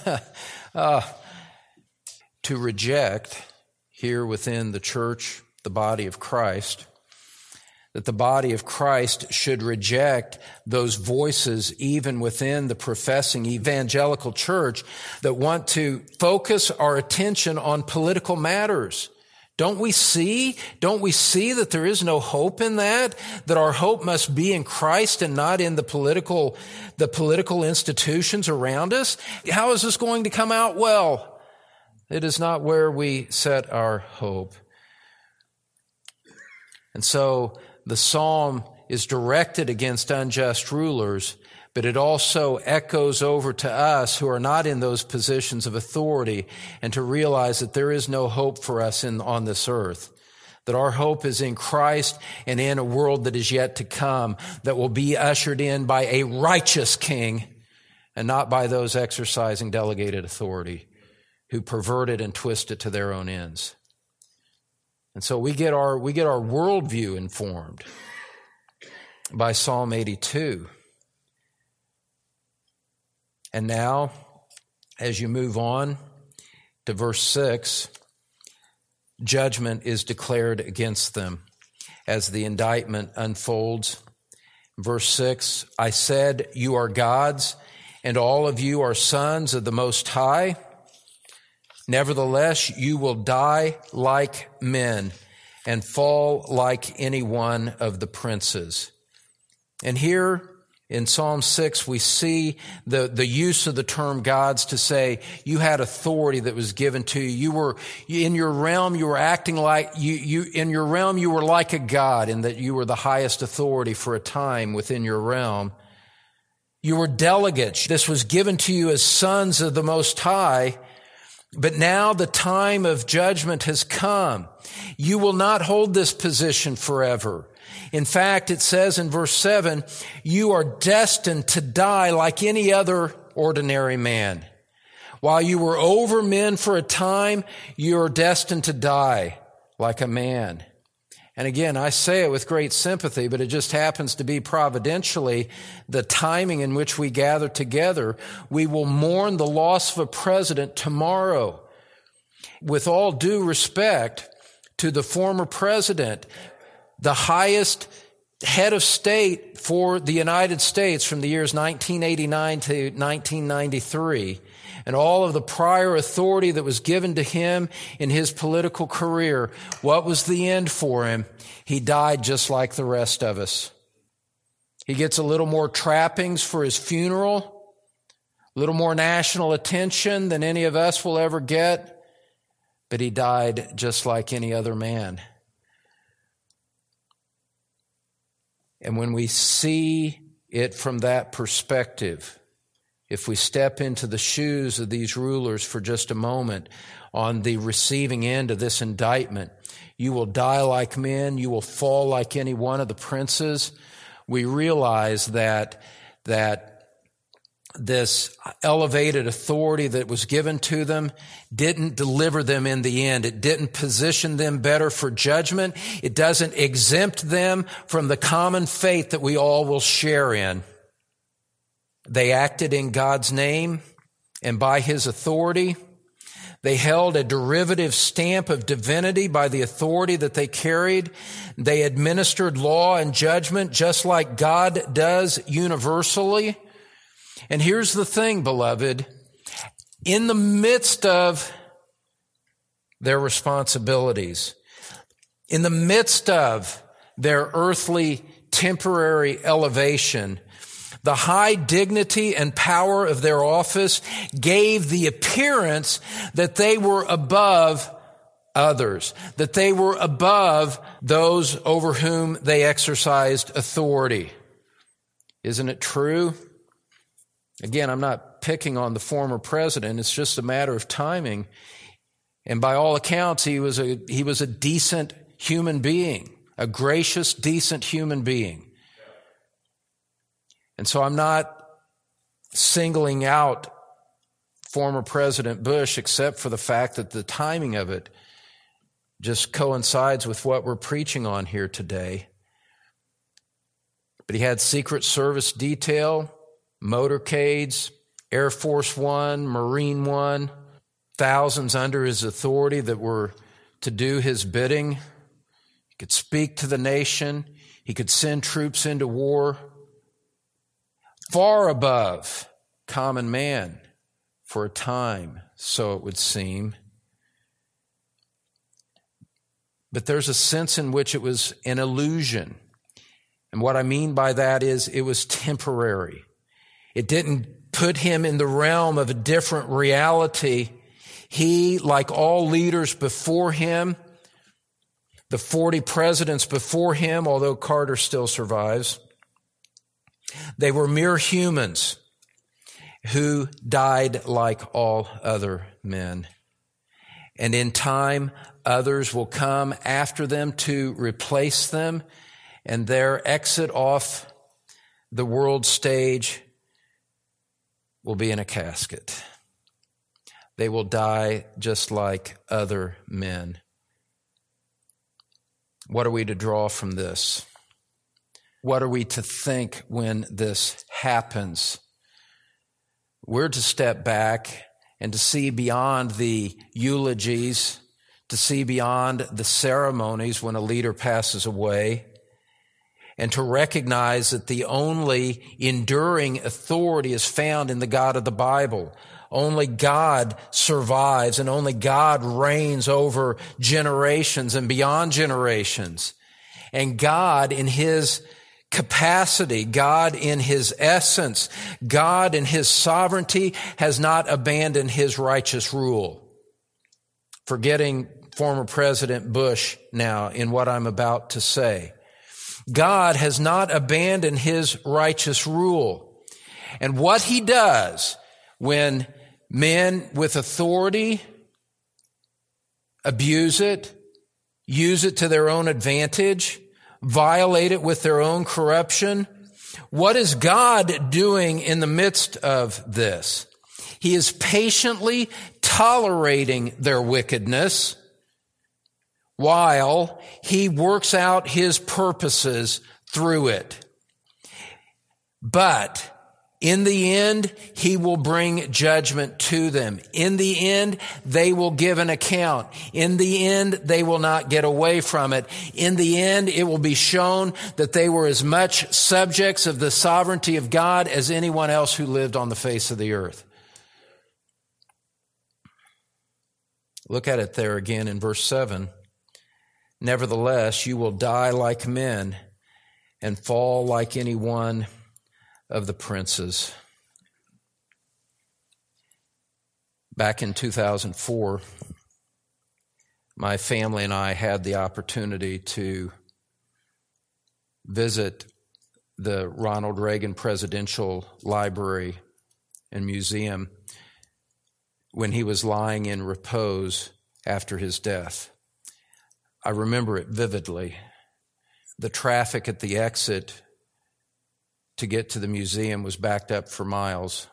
to reject here within the church, the body of Christ, that the body of Christ should reject those voices even within the professing evangelical church that want to focus our attention on political matters. Don't we see that there is no hope in that our hope must be in Christ and not in the political institutions around us? How is this going to come out well? It is not where we set our hope. And so the psalm is directed against unjust rulers, but it also echoes over to us who are not in those positions of authority, and to realize that there is no hope for us on this earth, that our hope is in Christ and in a world that is yet to come, that will be ushered in by a righteous king and not by those exercising delegated authority who pervert it and twist it to their own ends. And so we get our worldview informed by Psalm 82. And now, as you move on to verse 6, judgment is declared against them as the indictment unfolds. Verse 6, I said, you are gods, and all of you are sons of the Most High. Nevertheless, you will die like men and fall like any one of the princes. And here in Psalm 6, we see the use of the term gods to say you had authority that was given to you. You were in your realm. You were acting like in your realm. You were like a god, in that you were the highest authority for a time within your realm. You were delegates. This was given to you as sons of the Most High. But now the time of judgment has come. You will not hold this position forever. In fact, it says in verse 7, you are destined to die like any other ordinary man. While you were over men for a time, you are destined to die like a man. And again, I say it with great sympathy, but it just happens to be providentially the timing in which we gather together. We will mourn the loss of a president tomorrow. With all due respect to the former president, the highest head of state for the United States from the years 1989 to 1993, and all of the prior authority that was given to him in his political career, what was the end for him? He died just like the rest of us. He gets a little more trappings for his funeral, a little more national attention than any of us will ever get, but he died just like any other man. And when we see it from that perspective, if we step into the shoes of these rulers for just a moment on the receiving end of this indictment, you will die like men, you will fall like any one of the princes, we realize that this elevated authority that was given to them didn't deliver them in the end. It didn't position them better for judgment. It doesn't exempt them from the common fate that we all will share in. They acted in God's name and by His authority. They held a derivative stamp of divinity by the authority that they carried. They administered law and judgment just like God does universally. And here's the thing, beloved. In the midst of their responsibilities, in the midst of their earthly temporary elevation, the high dignity and power of their office gave the appearance that they were above others, that they were above those over whom they exercised authority. Isn't it true Again, I'm not picking on the former president. It's just a matter of timing. And by all accounts, he was a decent human being, a gracious, decent human being. And so I'm not singling out former President Bush except for the fact that the timing of it just coincides with what we're preaching on here today. But he had Secret Service detail, motorcades, Air Force One, Marine One, thousands under his authority that were to do his bidding. He could speak to the nation. He could send troops into war far above common man for a time, so it would seem. But there's a sense in which it was an illusion. And what I mean by that is it was temporary. It didn't put him in the realm of a different reality. He, like all leaders before him, the 40 presidents before him, although Carter still survives, they were mere humans who died like all other men. And in time, others will come after them to replace them, and their exit off the world stage will be in a casket. They will die just like other men. What are we to draw from this? What are we to think when this happens? We're to step back and to see beyond the eulogies, to see beyond the ceremonies when a leader passes away, and to recognize that the only enduring authority is found in the God of the Bible. Only God survives, and only God reigns over generations and beyond generations. And God in His capacity, God in His essence, God in His sovereignty has not abandoned His righteous rule. Forgetting former President Bush now in what I'm about to say. God has not abandoned His righteous rule. And what He does when men with authority abuse it, use it to their own advantage, violate it with their own corruption, what is God doing in the midst of this? He is patiently tolerating their wickedness while He works out His purposes through it. But in the end, He will bring judgment to them. In the end, they will give an account. In the end, they will not get away from it. In the end, it will be shown that they were as much subjects of the sovereignty of God as anyone else who lived on the face of the earth. Look at it there again in verse 7. Nevertheless, you will die like men and fall like any one of the princes. Back in 2004, my family and I had the opportunity to visit the Ronald Reagan Presidential Library and Museum when he was lying in repose after his death. I remember it vividly. The traffic at the exit to get to the museum was backed up for miles.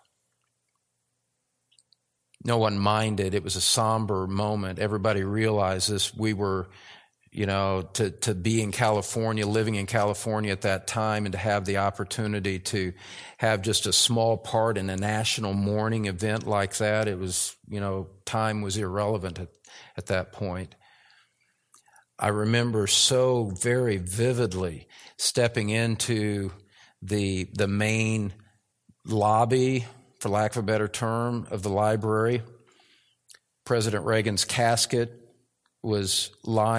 No one minded. It was a somber moment. Everybody realized this. We were, to be in California, living in California at that time, and to have the opportunity to have just a small part in a national mourning event like that, it was, time was irrelevant at that point. I remember so very vividly stepping into the main lobby, for lack of a better term, of the library. President Reagan's casket was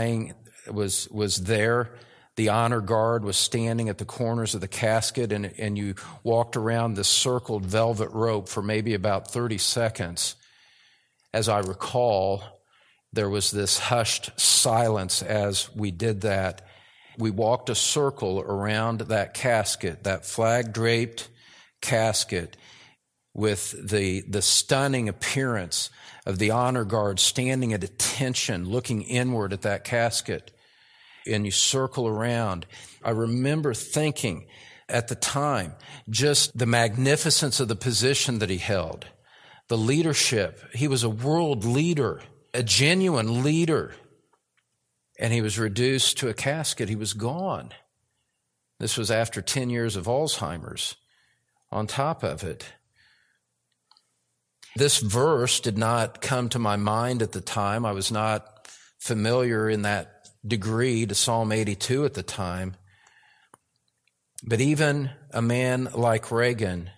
there. The honor guard was standing at the corners of the casket, and you walked around this circled velvet rope for maybe about 30 seconds. As I recall, there was this hushed silence as we did that. We walked a circle around that casket, that flag-draped casket, with the stunning appearance of the honor guard standing at attention, looking inward at that casket, and you circle around. I remember thinking at the time, just the magnificence of the position that he held, the leadership. He was a world leader, a genuine leader, and he was reduced to a casket. He was gone. This was after 10 years of Alzheimer's on top of it. This verse did not come to my mind at the time. I was not familiar in that degree to Psalm 82 at the time. But even a man like Reagan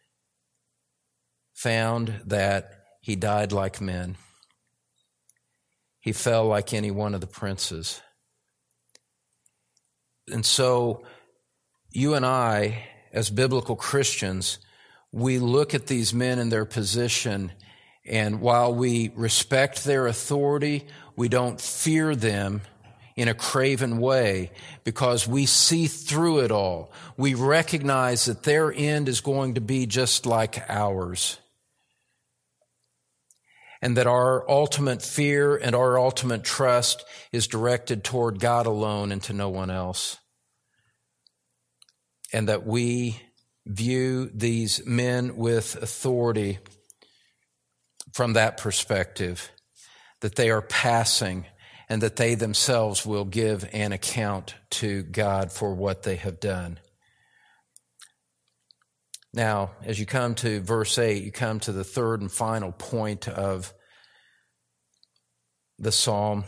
found that he died like men. He fell like any one of the princes. And so you and I, as biblical Christians, we look at these men in their position, and while we respect their authority, we don't fear them in a craven way, because we see through it all. We recognize that their end is going to be just like ours, and that our ultimate fear and our ultimate trust is directed toward God alone and to no one else, and that we view these men with authority from that perspective, that they are passing, and that they themselves will give an account to God for what they have done. Now, as you come to verse 8, you come to the third and final point of the psalm.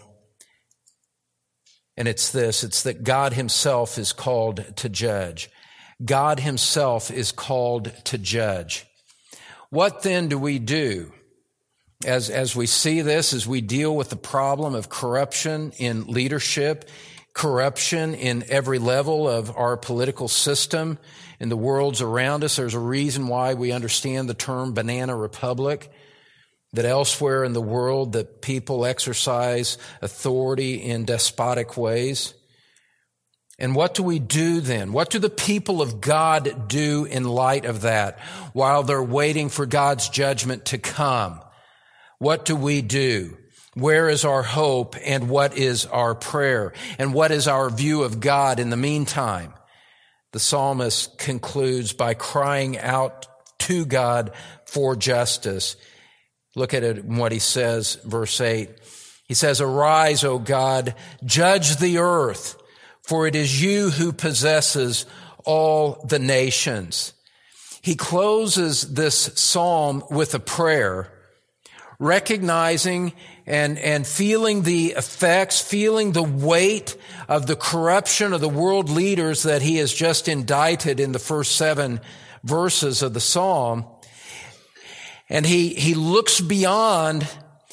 And it's this, it's that God himself is called to judge. God himself is called to judge. What then do we do? As we see this, as we deal with the problem of corruption in leadership, corruption in every level of our political system, in the worlds around us, there's a reason why we understand the term banana republic, that elsewhere in the world that people exercise authority in despotic ways. And what do we do then? What do the people of God do in light of that while they're waiting for God's judgment to come? What do we do? Where is our hope, and what is our prayer? And what is our view of God in the meantime? The psalmist concludes by crying out to God for justice. Look at it in what he says, verse 8. He says, "Arise, O God, judge the earth, for it is you who possesses all the nations." He closes this psalm with a prayer, recognizing and feeling the effects, feeling the weight of the corruption of the world leaders that he has just indicted in the first 7 verses of the psalm. And he looks beyond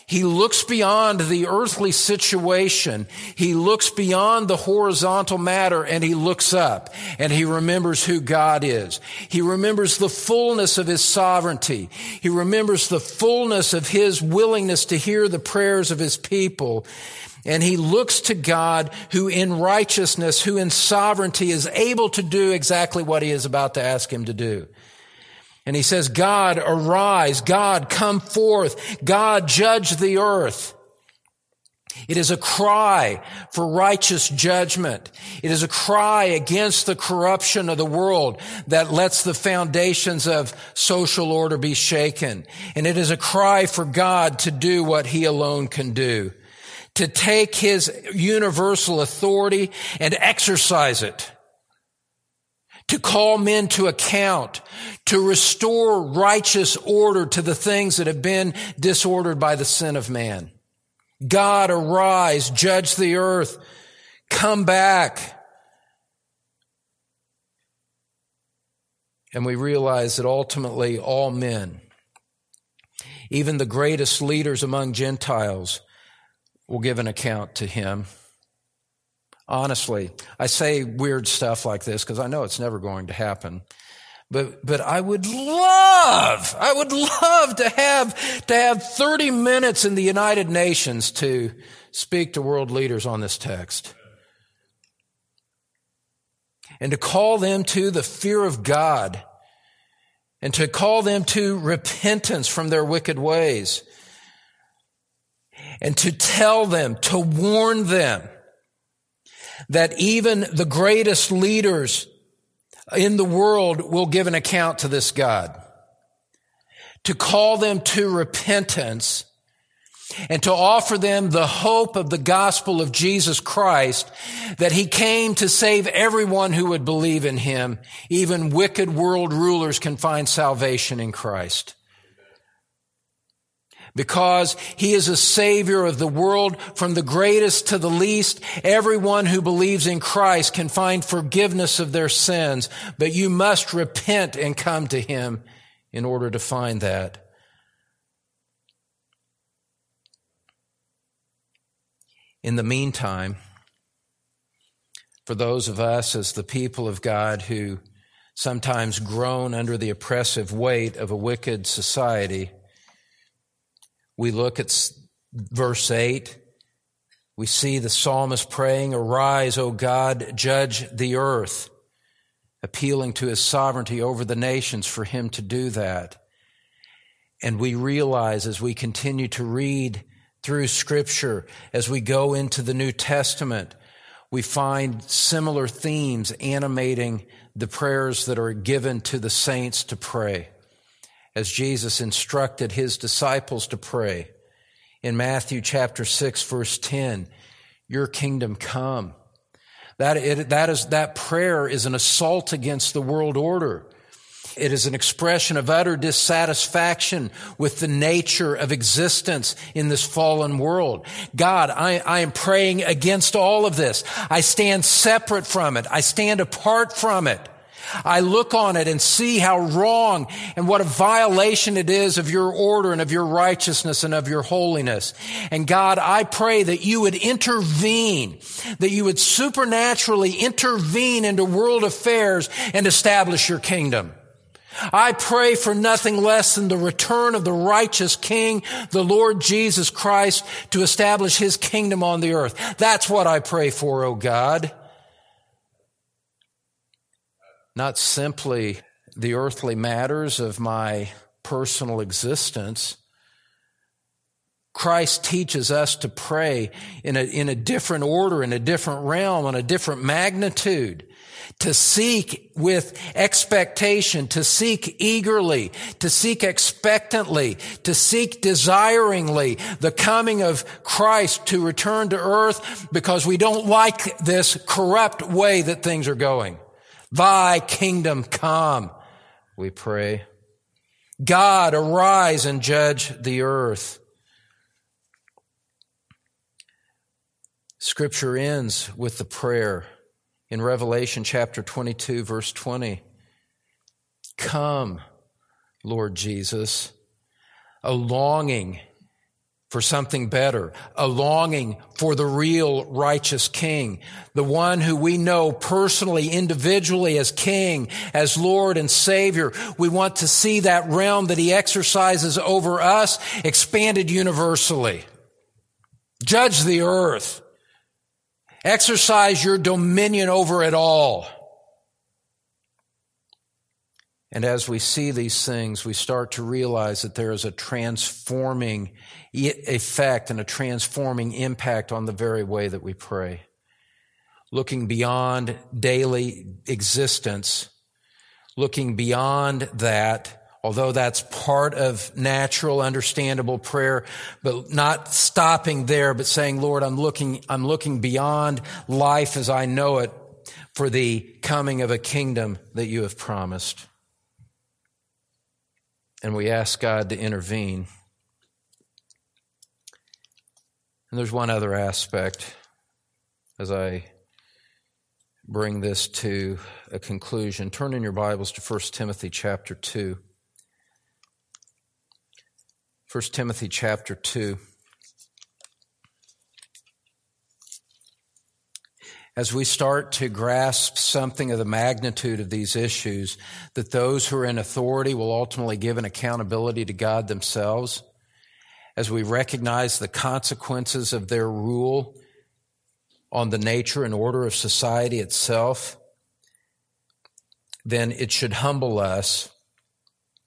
the earthly situation. He looks beyond the horizontal matter, and he looks up, and he remembers who God is. He remembers the fullness of his sovereignty. He remembers the fullness of his willingness to hear the prayers of his people. And he looks to God, who in righteousness, who in sovereignty is able to do exactly what he is about to ask him to do. And he says, God, arise. God, come forth. God, judge the earth. It is a cry for righteous judgment. It is a cry against the corruption of the world that lets the foundations of social order be shaken. And it is a cry for God to do what he alone can do, to take his universal authority and exercise it, to call men to account, to restore righteous order to the things that have been disordered by the sin of man. God, arise, judge the earth, come back. And we realize that ultimately all men, even the greatest leaders among Gentiles, will give an account to him. Honestly, I say weird stuff like this because I know it's never going to happen. But I would love to have 30 minutes in the United Nations to speak to world leaders on this text, and to call them to the fear of God and to call them to repentance from their wicked ways, and to tell them, to warn them that even the greatest leaders in the world will give an account to this God. To call them to repentance and to offer them the hope of the gospel of Jesus Christ, that he came to save everyone who would believe in him. Even wicked world rulers can find salvation in Christ. Because he is a savior of the world, from the greatest to the least, everyone who believes in Christ can find forgiveness of their sins, but you must repent and come to him in order to find that. In the meantime, for those of us as the people of God who sometimes groan under the oppressive weight of a wicked society, we look at verse 8. We see the psalmist praying, "Arise, O God, judge the earth," appealing to his sovereignty over the nations for him to do that. And we realize as we continue to read through Scripture, as we go into the New Testament, we find similar themes animating the prayers that are given to the saints to pray, as Jesus instructed his disciples to pray. In Matthew chapter 6, verse 10, "Your kingdom come." That prayer is an assault against the world order. It is an expression of utter dissatisfaction with the nature of existence in this fallen world. God, I am praying against all of this. I stand separate from it. I stand apart from it. I look on it and see how wrong and what a violation it is of your order and of your righteousness and of your holiness. And God, I pray that you would intervene, that you would supernaturally intervene into world affairs and establish your kingdom. I pray for nothing less than the return of the righteous King, the Lord Jesus Christ, to establish his kingdom on the earth. That's what I pray for, O God. Not simply the earthly matters of my personal existence. Christ teaches us to pray in a different order, in a different realm, on a different magnitude. To seek with expectation, to seek eagerly, to seek expectantly, to seek desiringly the coming of Christ to return to earth, because we don't like this corrupt way that things are going. Thy kingdom come, we pray. God, arise and judge the earth. Scripture ends with the prayer in Revelation chapter 22, verse 20. Come, Lord Jesus. A longing for something better, a longing for the real righteous King, the one who we know personally, individually as King, as Lord and Savior. We want to see that realm that he exercises over us expanded universally. Judge the earth. Exercise your dominion over it all. And as we see these things, we start to realize that there is a transforming effect and a transforming impact on the very way that we pray. Looking beyond daily existence, looking beyond that, although that's part of natural, understandable prayer, but not stopping there, but saying, Lord, I'm looking beyond life as I know it for the coming of a kingdom that you have promised. And we ask God to intervene. And there's one other aspect as I bring this to a conclusion. Turn in your Bibles to 1 Timothy chapter 2. 1 Timothy chapter 2. As we start to grasp something of the magnitude of these issues, that those who are in authority will ultimately give an accountability to God themselves, as we recognize the consequences of their rule on the nature and order of society itself, then it should humble us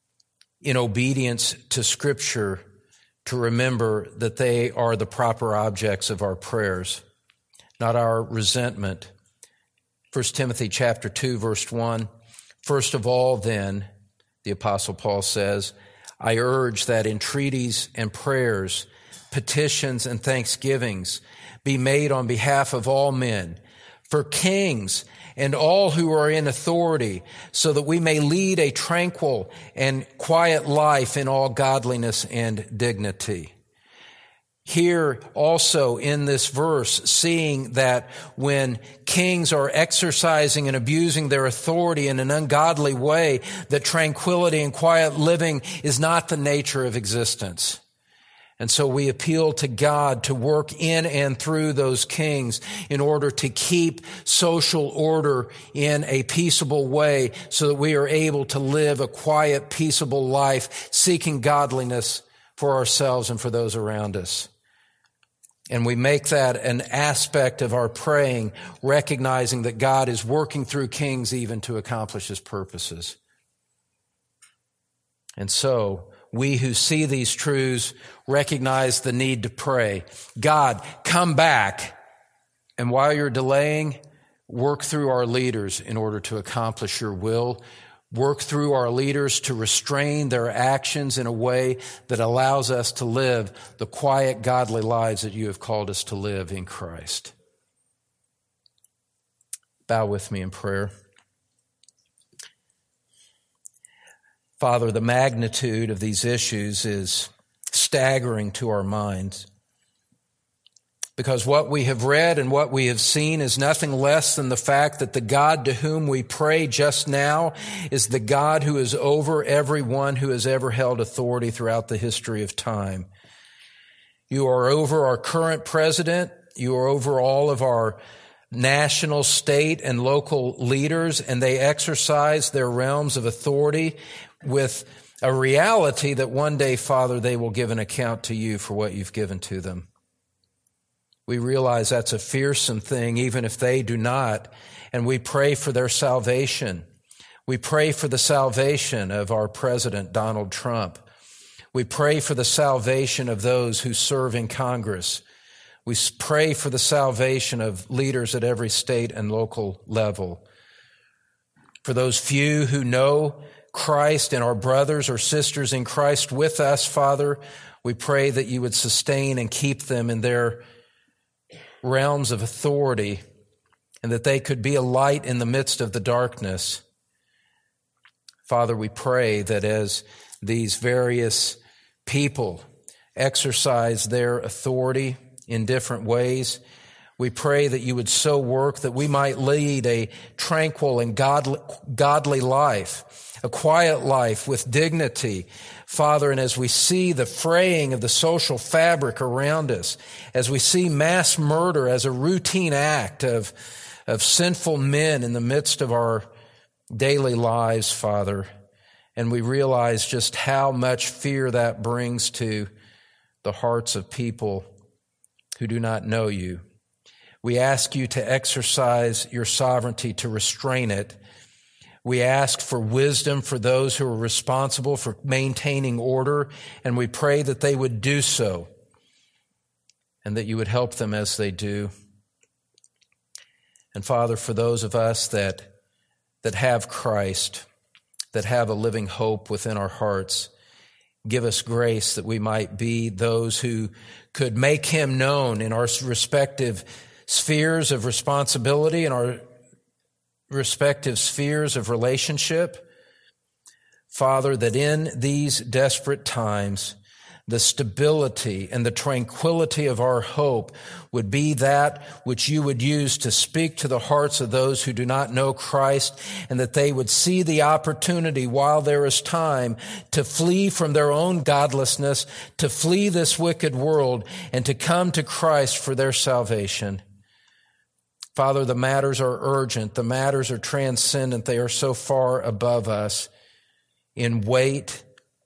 in obedience to Scripture, to remember that they are the proper objects of our prayers, not our resentment. 1 Timothy chapter 2, verse 1, "First of all, then," the Apostle Paul says, "I urge that entreaties and prayers, petitions and thanksgivings be made on behalf of all men, for kings and all who are in authority, so that we may lead a tranquil and quiet life in all godliness and dignity." Here also in this verse, seeing that when kings are exercising and abusing their authority in an ungodly way, that tranquility and quiet living is not the nature of existence. And so we appeal to God to work in and through those kings in order to keep social order in a peaceable way so that we are able to live a quiet, peaceable life, seeking godliness for ourselves and for those around us. And we make that an aspect of our praying, recognizing that God is working through kings even to accomplish his purposes. And so, we who see these truths recognize the need to pray. God, come back. And while you're delaying, work through our leaders in order to accomplish your will. Work through our leaders to restrain their actions in a way that allows us to live the quiet, godly lives that you have called us to live in Christ. Bow with me in prayer. Father, the magnitude of these issues is staggering to our minds, because what we have read and what we have seen is nothing less than the fact that the God to whom we pray just now is the God who is over everyone who has ever held authority throughout the history of time. You are over our current president. You are over all of our national, state, and local leaders, and they exercise their realms of authority with a reality that one day, Father, they will give an account to you for what you've given to them. We realize that's a fearsome thing, even if they do not, and we pray for their salvation. We pray for the salvation of our President, Donald Trump. We pray for the salvation of those who serve in Congress. We pray for the salvation of leaders at every state and local level. For those few who know Christ and our brothers or sisters in Christ with us, Father, we pray that you would sustain and keep them in their realms of authority, and that they could be a light in the midst of the darkness. Father, we pray that as these various people exercise their authority in different ways, we pray that you would so work that we might lead a tranquil and godly life, a quiet life with dignity, Father. And as we see the fraying of the social fabric around us, as we see mass murder as a routine act of sinful men in the midst of our daily lives, Father, and we realize just how much fear that brings to the hearts of people who do not know you, we ask you to exercise your sovereignty to restrain it. We ask for wisdom for those who are responsible for maintaining order, and we pray that they would do so and that you would help them as they do. And Father, for those of us that have Christ, that have a living hope within our hearts, give us grace that we might be those who could make him known in our respective spheres of responsibility and our respective spheres of relationship. Father, that in these desperate times, the stability and the tranquility of our hope would be that which you would use to speak to the hearts of those who do not know Christ, and that they would see the opportunity while there is time to flee from their own godlessness, to flee this wicked world, and to come to Christ for their salvation. Father, the matters are urgent. The matters are transcendent. They are so far above us in weight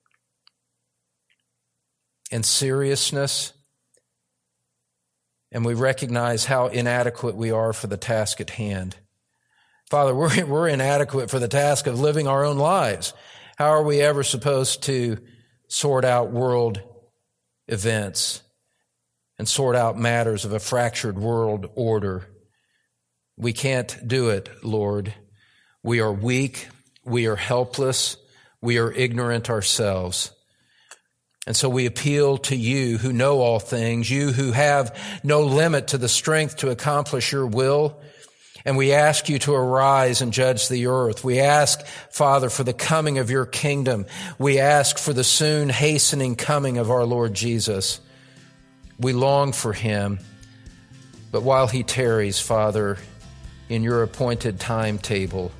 and seriousness, and we recognize how inadequate we are for the task at hand. Father, we're inadequate for the task of living our own lives, How are we ever supposed to sort out world events and sort out matters of a fractured world order? We can't do it, Lord. We are weak. We are helpless. We are ignorant ourselves. And so we appeal to you who know all things, you who have no limit to the strength to accomplish your will. And we ask you to arise and judge the earth. We ask, Father, for the coming of your kingdom. We ask for the soon hastening coming of our Lord Jesus. We long for him. But while he tarries, Father, in your appointed timetable,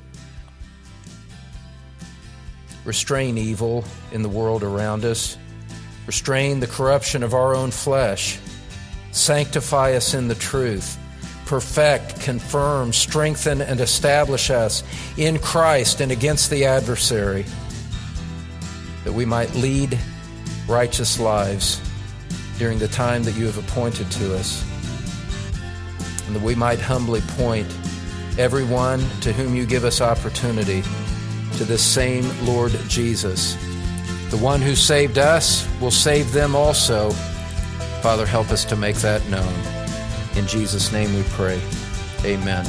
restrain evil in the world around us. Restrain the corruption of our own flesh. Sanctify us in the truth. Perfect, confirm, strengthen, and establish us in Christ and against the adversary, that we might lead righteous lives during the time that you have appointed to us, and that we might humbly point everyone to whom you give us opportunity to this same Lord Jesus. The one who saved us will save them also. Father, help us to make that known. In Jesus' name we pray. Amen.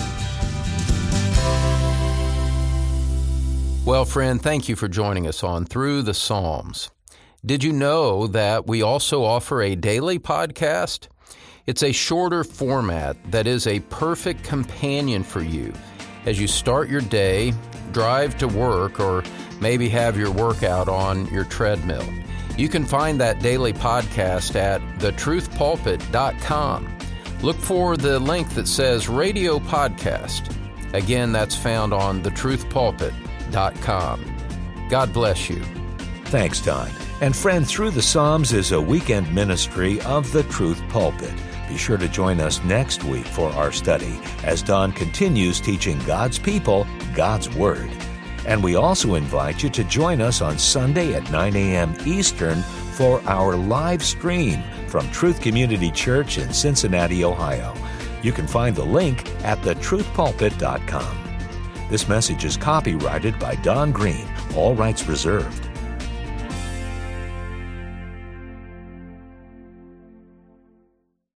Well, friend, thank you for joining us on Through the Psalms. Did you know that we also offer a daily podcast? It's a shorter format that is a perfect companion for you as you start your day, drive to work, or maybe have your workout on your treadmill. You can find that daily podcast at thetruthpulpit.com. Look for the link that says Radio Podcast. Again, that's found on thetruthpulpit.com. God bless you. Thanks, Don. And friend, Through the Psalms is a weekend ministry of the Truth Pulpit. Be sure to join us next week for our study as Don continues teaching God's people God's Word. And we also invite you to join us on Sunday at 9 a.m. Eastern for our live stream from Truth Community Church in Cincinnati, Ohio. You can find the link at thetruthpulpit.com. This message is copyrighted by Don Green, all rights reserved.